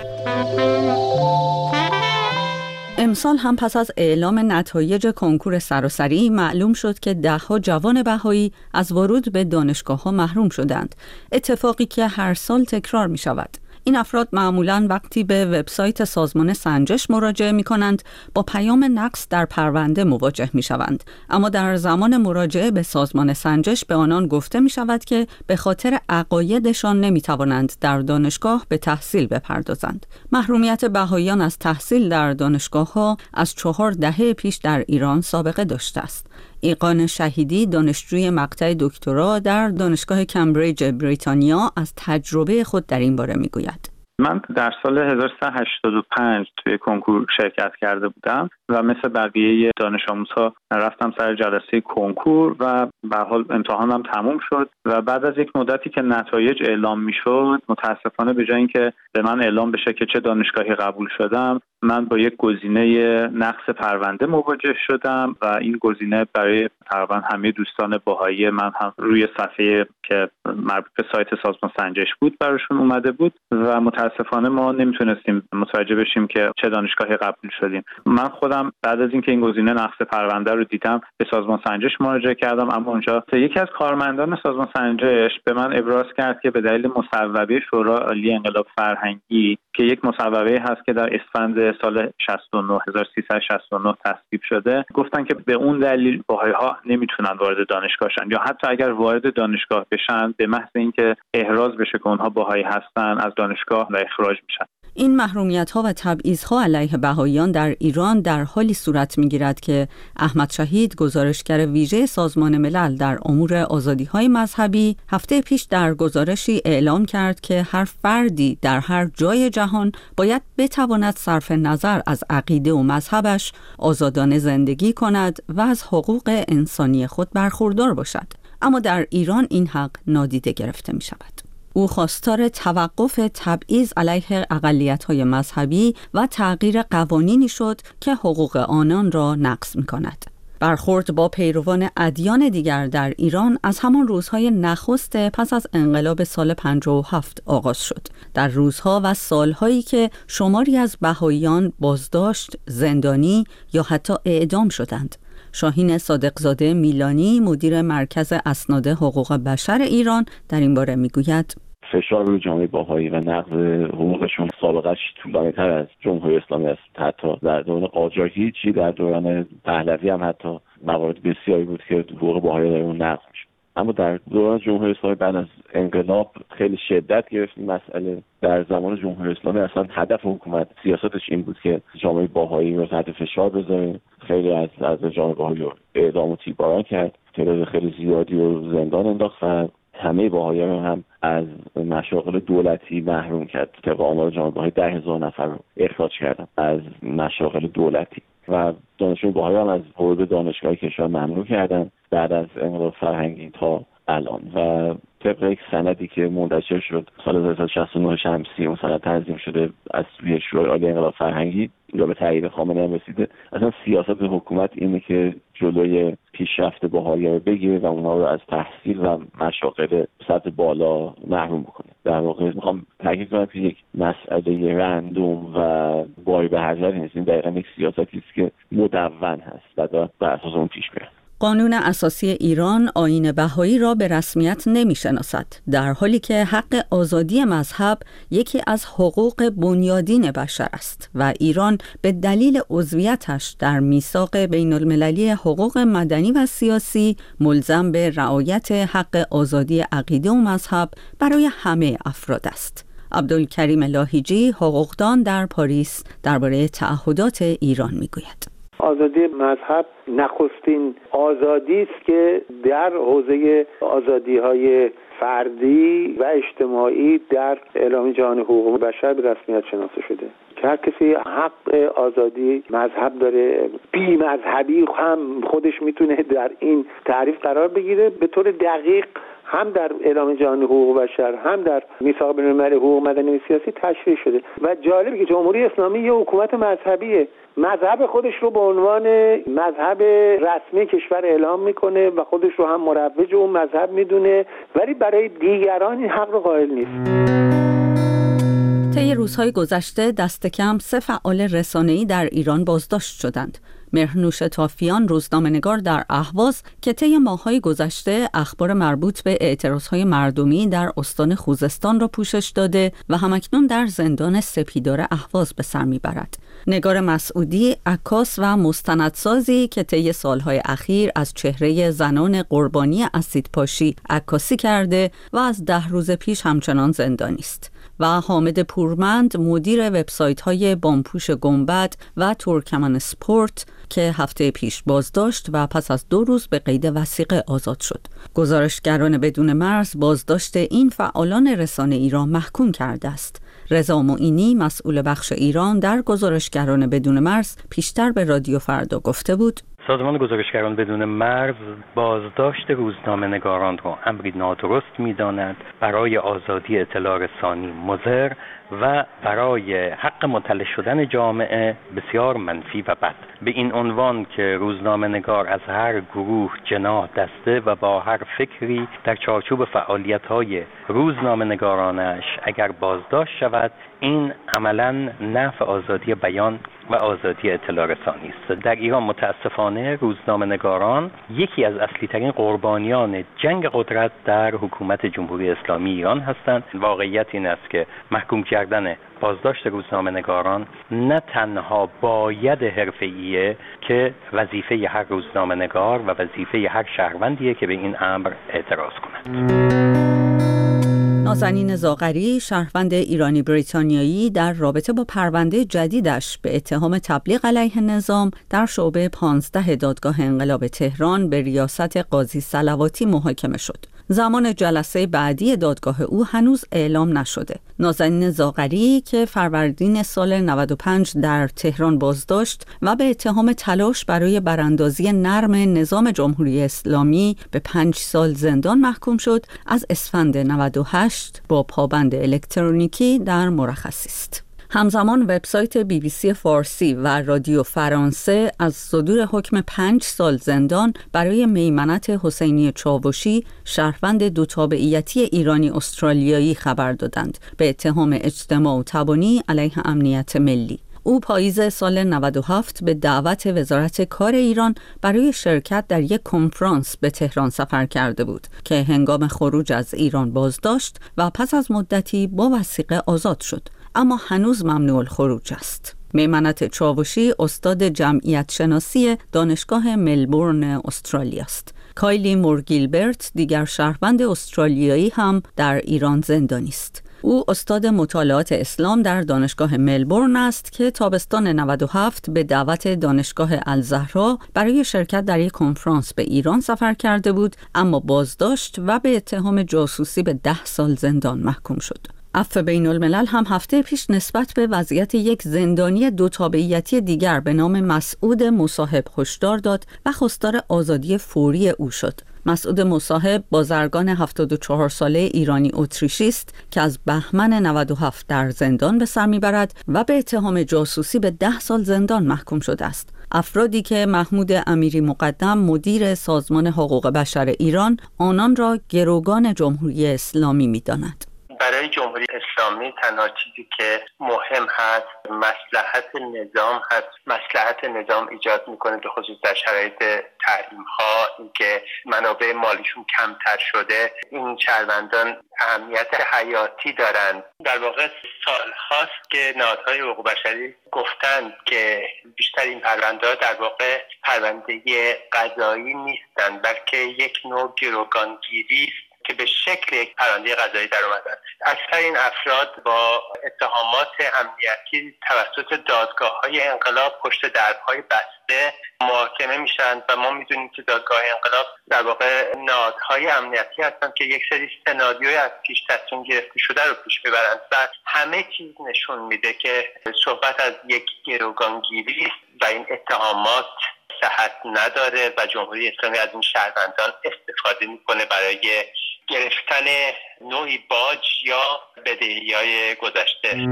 امسال هم پس از اعلام نتایج کنکور سراسری معلوم شد که ده‌ها جوان بهایی از ورود به دانشگاه‌ها محروم شدند، اتفاقی که هر سال تکرار می شود. این افراد معمولاً وقتی به وبسایت سازمان سنجش مراجعه می‌کنند با پیام نقص در پرونده مواجه می‌شوند، اما در زمان مراجعه به سازمان سنجش به آنان گفته می‌شود که به خاطر عقایدشان نمی‌توانند در دانشگاه به تحصیل بپردازند. محرومیت بهاییان از تحصیل در دانشگاه‌ها از چهار دهه پیش در ایران سابقه داشته است. ایقان شهیدی، دانشجوی مقطع دکترا در دانشگاه کمبریج بریتانیا، از تجربه خود در این باره میگوید. من در سال هزار و سیصد و هشتاد و پنج توی کنکور شرکت کرده بودم و مثل بقیه دانش آموزها رفتم سر جلسه کنکور و به هر حال امتحانم تموم شد و بعد از یک مدتی که نتایج اعلام میشد، متاسفانه به جای اینکه به من اعلام بشه که چه دانشگاهی قبول شدم، من با یک گزینه نقص پرونده مواجه شدم و این گزینه برای تقریبا همه دوستان بهایی من هم روی صفحه که مربوط به سایت سازمان سنجش بود براشون اومده بود و متاسفانه ما نمیتونستیم متوجه بشیم که چه دانشگاهی قبول شدیم. من خودم بعد از اینکه این گزینه نقص پرونده رو دیدم به سازمان سنجش مراجعه کردم، اما اونجا یکی از کارمندان سازمان سنجش به من ابراز کرد که به دلیل مصوبه شورای عالی انقلاب فرهنگی که یک مصوبه هست که در اسفند سال شصت و نه هزار و سیصد و شصت و نه تصویب شده، گفتن که به اون دلیل بهایی‌ها نمیتونن وارد دانشگاه شن یا حتی اگر وارد دانشگاه بشن به محض اینکه احراز بشه که اونها بهایی هستن از دانشگاه و اخراج میشن. این محرومیت‌ها و تبعیض‌ها علیه بهاییان در ایران در حالی صورت می‌گیرد که احمد شهید، گزارشگر ویژه سازمان ملل در امور آزادی‌های مذهبی، هفته پیش در گزارشی اعلام کرد که هر فردی در هر جای جهان باید بتواند صرف نظر از عقیده و مذهبش آزادانه زندگی کند و از حقوق انسانی خود برخوردار باشد. اما در ایران این حق نادیده گرفته می‌شود. او خواستار توقف تبعیض علیه اقلیت‌های مذهبی و تغییر قوانینی شد که حقوق آنان را نقض می‌کند. برخورد با پیروان ادیان دیگر در ایران از همان روزهای نخست پس از انقلاب سال پنجاه و هفت آغاز شد. در روزها و سالهایی که شماری از بهائیان بازداشت، زندانی یا حتی اعدام شدند. شاهین صادقزاده میلانی، مدیر مرکز اسناد حقوق بشر ایران، در این باره میگوید: فشار روی جامعه بهایی و نقض حقوقشون سابقه‌اش طولانی‌تر از جمهوری اسلامی است. حتی در دوران قاجاری چی در دوران پهلوی هم حتی موارد بسیاری بود که حقوق بهایی در اون نقض میشه. اما در دوران جمهوری اسلامی بعد از انقلاب خیلی شدت گرفت این مسئله. در زمان جمهوری اسلامی اصلا هدف حکومت سیاستش این بود که جامعه بهایی رو تحت فشار بذاره. خیلی از از جامعه بهایی رو اعدام و تیرباران کرد، تعداد خیلی زیادی رو زندان انداخت و همه بهاییان هم از مشاغل دولتی محروم کرد. طبق آمار جامعه بهایی ده هزار نفر رو اخراج کردن از مشاغل دولتی و دانشجوی بهایی هم از ورود دانشگاه کشور ممنوع کردن بعد از انقلاب فرهنگی تا الان. و طبق یک سندی که منتشر شد سال هزار و سیصد و شصت و نه شمسی، اون سند تنظیم شده از سوی شورای عالی انقلاب فرهنگی یا به تایید خامنه‌ای هم رسیده، اصلا سیاست حکومت اینه که جلوی پیشرفت بهایی رو بگیره و اونها رو از تحصیل و مشاغل سطح بالا محروم بکنه. در واقع میخوام تاکید کنم که یک مسئله رندوم و باری به هر نیست. این دقیقاً یک سیاستی است که مدون هست و باید بر اساس اون پیش بره. قانون اساسی ایران آیین بهایی را به رسمیت نمی‌شناسد، در حالی که حق آزادی مذهب یکی از حقوق بنیادین بشر است و ایران به دلیل عضویتش در میثاق بین المللی حقوق مدنی و سیاسی ملزم به رعایت حق آزادی عقیده و مذهب برای همه افراد است. عبدالکریم لاهیجی، حقوقدان در پاریس، درباره تعهدات ایران میگوید. آزادی مذهب نخستین آزادی است که در حوزه آزادی‌های فردی و اجتماعی در اعلامیه جهانی حقوق بشر به رسمیت شناخته شده که هر کسی حق آزادی مذهب داره. بی مذهبی هم خودش میتونه در این تعریف قرار بگیره. به طور دقیق هم در اعلامیه جهانی حقوق بشر هم در میثاق بین‌المللی حقوق مدنی و سیاسی تشریح شده و جالبه که جمهوری اسلامی یه حکومت مذهبیه، مذهب خودش رو به عنوان مذهب رسمی کشور اعلام میکنه و خودش رو هم مروج اون مذهب میدونه، ولی برای دیگران این حق رو قائل نیست. طی روزهای گذشته دست کم سه فعال رسانه‌ای در ایران بازداشت شدند. مهرنوش تافیان، روزنامه‌نگار در اهواز که طی ماه‌های گذشته اخبار مربوط به اعتراضهای مردمی در استان خوزستان را پوشش داده و همکنون در زندان سپیدار اهواز به سر میبرد. نگار مسعودی، عکاس و مستندسازی که طی سالهای اخیر از چهره زنان قربانی اسیدپاشی عکاسی کرده و از ده روز پیش همچنان زندانی است. و حامد پورمند، مدیر وبسایت‌های بامپوش گنبد و ترکمن اسپورت که هفته پیش بازداشت و پس از دو روز به قید وثیقه آزاد شد. گزارشگران بدون مرز بازداشت این فعالان رسانه‌ای را محکوم کرده است. رضا معینی، مسئول بخش ایران در گزارشگران بدون مرز، پیشتر به رادیو فردا گفته بود: سازمان گزارشگران بدون مرز بازداشت روزنامه‌نگاران را امری نادرست می‌داند، برای آزادی اطلاع رسانی مضر و برای حق مطلع شدن جامعه بسیار منفی و بد. به این عنوان که روزنامه‌نگار از هر گروه، جناح، دسته و با هر فکری در چارچوب فعالیت‌های روزنامه‌نگارانش اگر بازداشت شود، این عملاً نفی آزادی بیان و آزادی اطلاع رسانی است. در ایران متاسفانه روزنامه‌نگاران یکی از اصلی‌ترین قربانیان جنگ قدرت در حکومت جمهوری اسلامی ایران هستند. واقعیت این است که محکوم کردن بازداشت روزنامه‌نگاران نه تنها باید حرفه‌ایه که وظیفه هر روزنامه‌نگار و وظیفه هر شهروندیه که به این امر اعتراض کند. نازنین زاغری، شهروند ایرانی بریتانیایی، در رابطه با پرونده جدیدش به اتهام تبلیغ علیه نظام در شعبه پانزده دادگاه انقلاب تهران به ریاست قاضی صلواتی محاکمه شد. زمان جلسه بعدی دادگاه او هنوز اعلام نشده. نازنین زاغری که فروردین سال نود و پنج در تهران بازداشت و به اتهام تلاش برای براندازی نرم نظام جمهوری اسلامی به پنج سال زندان محکوم شد، از اسفند نود و هشت با پابند الکترونیکی در مرخصی است. همزمان وبسایت بی بی سی فارسی و رادیو فرانسه از صدور حکم پنج سال زندان برای میمنت حسینی چاوشی، شهروند دو تابعیتی ایرانی استرالیایی خبر دادند به اتهام اجتماع و تبانی علیه امنیت ملی. او پاییز سال نود و هفت به دعوت وزارت کار ایران برای شرکت در یک کنفرانس به تهران سفر کرده بود که هنگام خروج از ایران بازداشت و پس از مدتی با وثیقه آزاد شد، اما هنوز ممنوع الخروج است. میمنت چاوشی استاد جمعیت شناسی دانشگاه ملبورن استرالیا است. کایلی مورگیلبرت دیگر شهروند استرالیایی هم در ایران زندانی است. او استاد مطالعات اسلام در دانشگاه ملبورن است که تابستان نود و هفت به دعوت دانشگاه الزهرا برای شرکت در یک کنفرانس به ایران سفر کرده بود، اما بازداشت و به اتهام جاسوسی به ده سال زندان محکوم شد. عفو بین الملل هم هفته پیش نسبت به وضعیت یک زندانی دو تابعیتی دیگر به نام مسعود مصاحب هشدار داد و خواستار آزادی فوری او شد. مسعود مصاحب بازرگان هفتاد و چهار ساله ایرانی اتریشی است که از بهمن نود و هفت در زندان به سر میبرد و به اتهام جاسوسی به ده سال زندان محکوم شده است. افرادی که محمود امیری مقدم مدیر سازمان حقوق بشر ایران آنان را گروگان جمهوری اسلامی می‌داند. برای جمهوری اسلامی تنها چیزی که مهم هست مصلحت نظام هست. مصلحت نظام ایجاد میکنه به خصوص در شرایط تحریم ها، اینکه منابع مالیشون کمتر شده. این شهروندان اهمیت حیاتی دارند. در واقع سال هاست که نهادهای حقوق بشری گفتند که بیشتر این پرونده ها در واقع پرونده قضایی نیستند، بلکه یک نوع گروگانگیری است که به شکل یک پرونده قضایی در اومدن. اکثر این افراد با اتهامات امنیتی توسط دادگاه‌های انقلاب پشت درهای بسته محاکمه میشن و ما میدونیم که دادگاه انقلاب در واقع نهادهای امنیتی هستن که یک سری سناریوی از پیش تصمیم گرفته شده رو پیش میبرند و همه چیز نشون میده که صحبت از یک گروگانگیری و این اتهامات صحت نداره و جمهوری اسلامی از این شهروندان استفاده میکنه برای گرفتن نوعی باج یا بدهی‌های گذشته.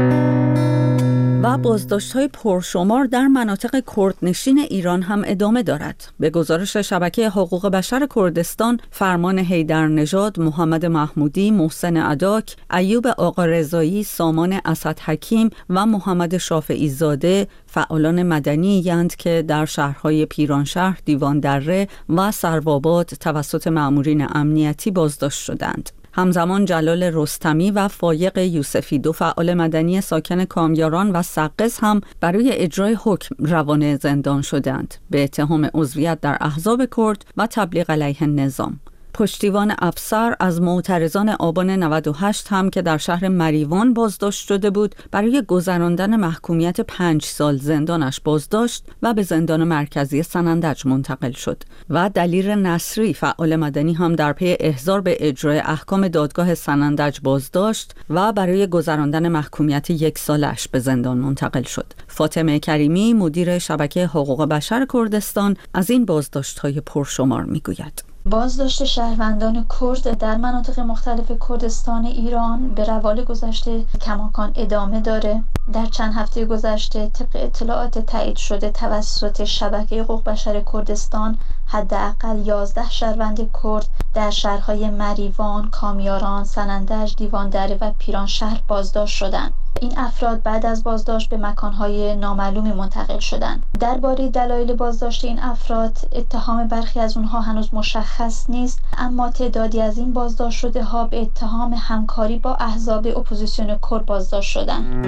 و بازداشت‌های پرشمار در مناطق کردنشین ایران هم ادامه دارد. به گزارش شبکه حقوق بشر کردستان، فرمان حیدرنژاد، محمد محمودی، محسن عداک، ایوب آقارضایی، سامان اسدحکیم و محمد شافعی زاده فعالان مدنی یند که در شهرهای پیرانشهر، دیواندره و سروآباد توسط مأمورین امنیتی بازداشت شدند. همزمان جلال رستمی و فایق یوسفی، دو فعال مدنی ساکن کامیاران و سقز هم برای اجرای حکم روانه زندان شدند به اتهام عضویت در احزاب کرد و تبلیغ علیه نظام. پشتیوان افسر از معترضان آبان نود و هشت هم که در شهر مریوان بازداشت شده بود برای گذراندن محکومیت پنج سال زندانش بازداشت و به زندان مرکزی سنندج منتقل شد. و دلیر نصری فعال مدنی هم در پی احضار به اجرای احکام دادگاه سنندج بازداشت و برای گذراندن محکومیت یک سالش به زندان منتقل شد. فاطمه کریمی مدیر شبکه حقوق بشر کردستان از این بازداشت‌های پرشمار میگوید. بازداشت شهروندان کرد در مناطق مختلف کردستان ایران به روال گذشته کماکان ادامه داره. در چند هفته گذشته طبق اطلاعات تایید شده توسط شبکه حقوق بشر کردستان حداقل یازده شهروند کرد در شهرهای مریوان، کامیاران، سنندج، دیواندره و پیرانشهر بازداشت شدند. این افراد بعد از بازداشت به مکانهای نامعلومی منتقل شدند. درباره دلایل بازداشت این افراد اتهام برخی از اونها هنوز مشخص نیست، اما تعدادی از این بازداشت شده ها به اتهام همکاری با احزاب اپوزیسیون کرد بازداشت شدند.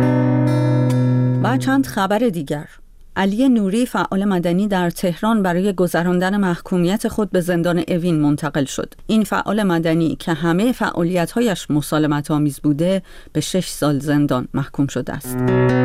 و چند خبر دیگر. علی نوری فعال مدنی در تهران برای گذراندن محکومیت خود به زندان اوین منتقل شد. این فعال مدنی که همه فعالیت‌هایش مسالمت‌آمیز بوده به شش سال زندان محکوم شده است.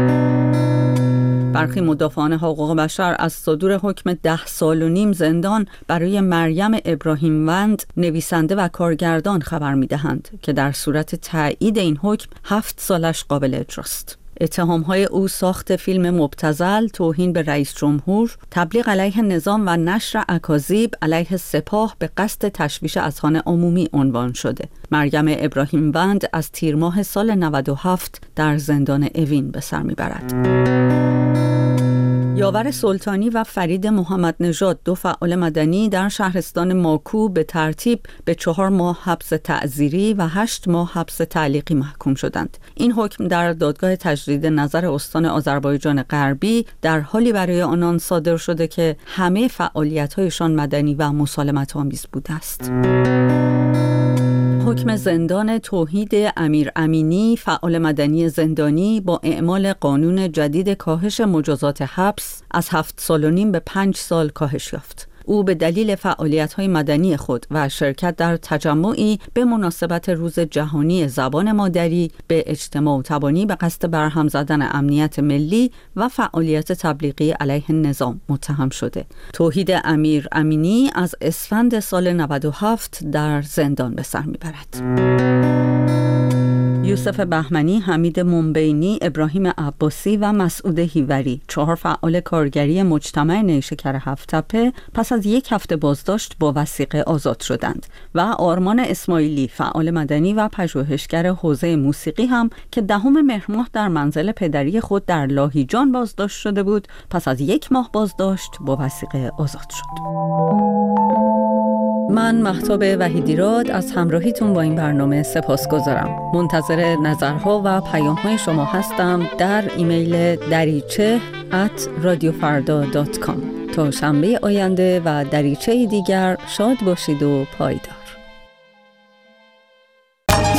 برخی مدافعان حقوق بشر از صدور حکم ده سال و نیم زندان برای مریم ابراهیم وند نویسنده و کارگردان خبر می‌دهند که در صورت تایید این حکم هفت سالش قابل اجراست. اتهام‌های او ساخت فیلم مبتذل، توهین به رئیس جمهور، تبلیغ علیه نظام و نشر اکاذیب علیه سپاه به قصد تشویش اذهان عمومی عنوان شده. مریم ابراهیم وند از تیر ماه سال نود و هفت در زندان اوین به سر میبرد. یاور سلطانی و فرید محمد نژاد، دو فعال مدنی در شهرستان ماکو، به ترتیب به چهار ماه حبس تعزیری و هشت ماه حبس تعلیقی محکوم شدند. این حکم در دادگاه تجدید نظر استان آذربایجان غربی در حالی برای آنان صادر شده که همه فعالیت‌هایشان مدنی و مسالمت‌آمیز بوده است. حکم زندان توحید امیر امینی، فعال مدنی زندانی، با اعمال قانون جدید کاهش مجازات حبس از هفت سال و نیم به پنج سال کاهش یافت. او به دلیل فعالیت‌های مدنی خود و شرکت در تجمعی به مناسبت روز جهانی زبان مادری به اجتماع تبانی به قصد برهم زدن امنیت ملی و فعالیت تبلیغی علیه نظام متهم شده. توحید امیر امینی از اسفند سال نود و هفت در زندان به سر میبرد. یوسف بهمنی، حمید منبینی، ابراهیم عباسی و مسعود هیوری، چهار فعال کارگری مجتمع نیشکر هفت‌تپه، پس از یک هفته بازداشت با وثیقه آزاد شدند و آرمان اسماعیلی، فعال مدنی و پژوهشگر حوزه موسیقی هم که دهم مهر ماه در منزل پدری خود در لاهیجان بازداشت شده بود، پس از یک ماه بازداشت با وثیقه آزاد شد. من مهتاب وحیدیراد از همراهیتون با این برنامه سپاسگزارم. منتظر نظرها و پیام‌های شما هستم در ایمیل دریچه ات رادیو فردا دات کام. تا شنبه آینده و دریچه دیگر شاد باشید و پایدار.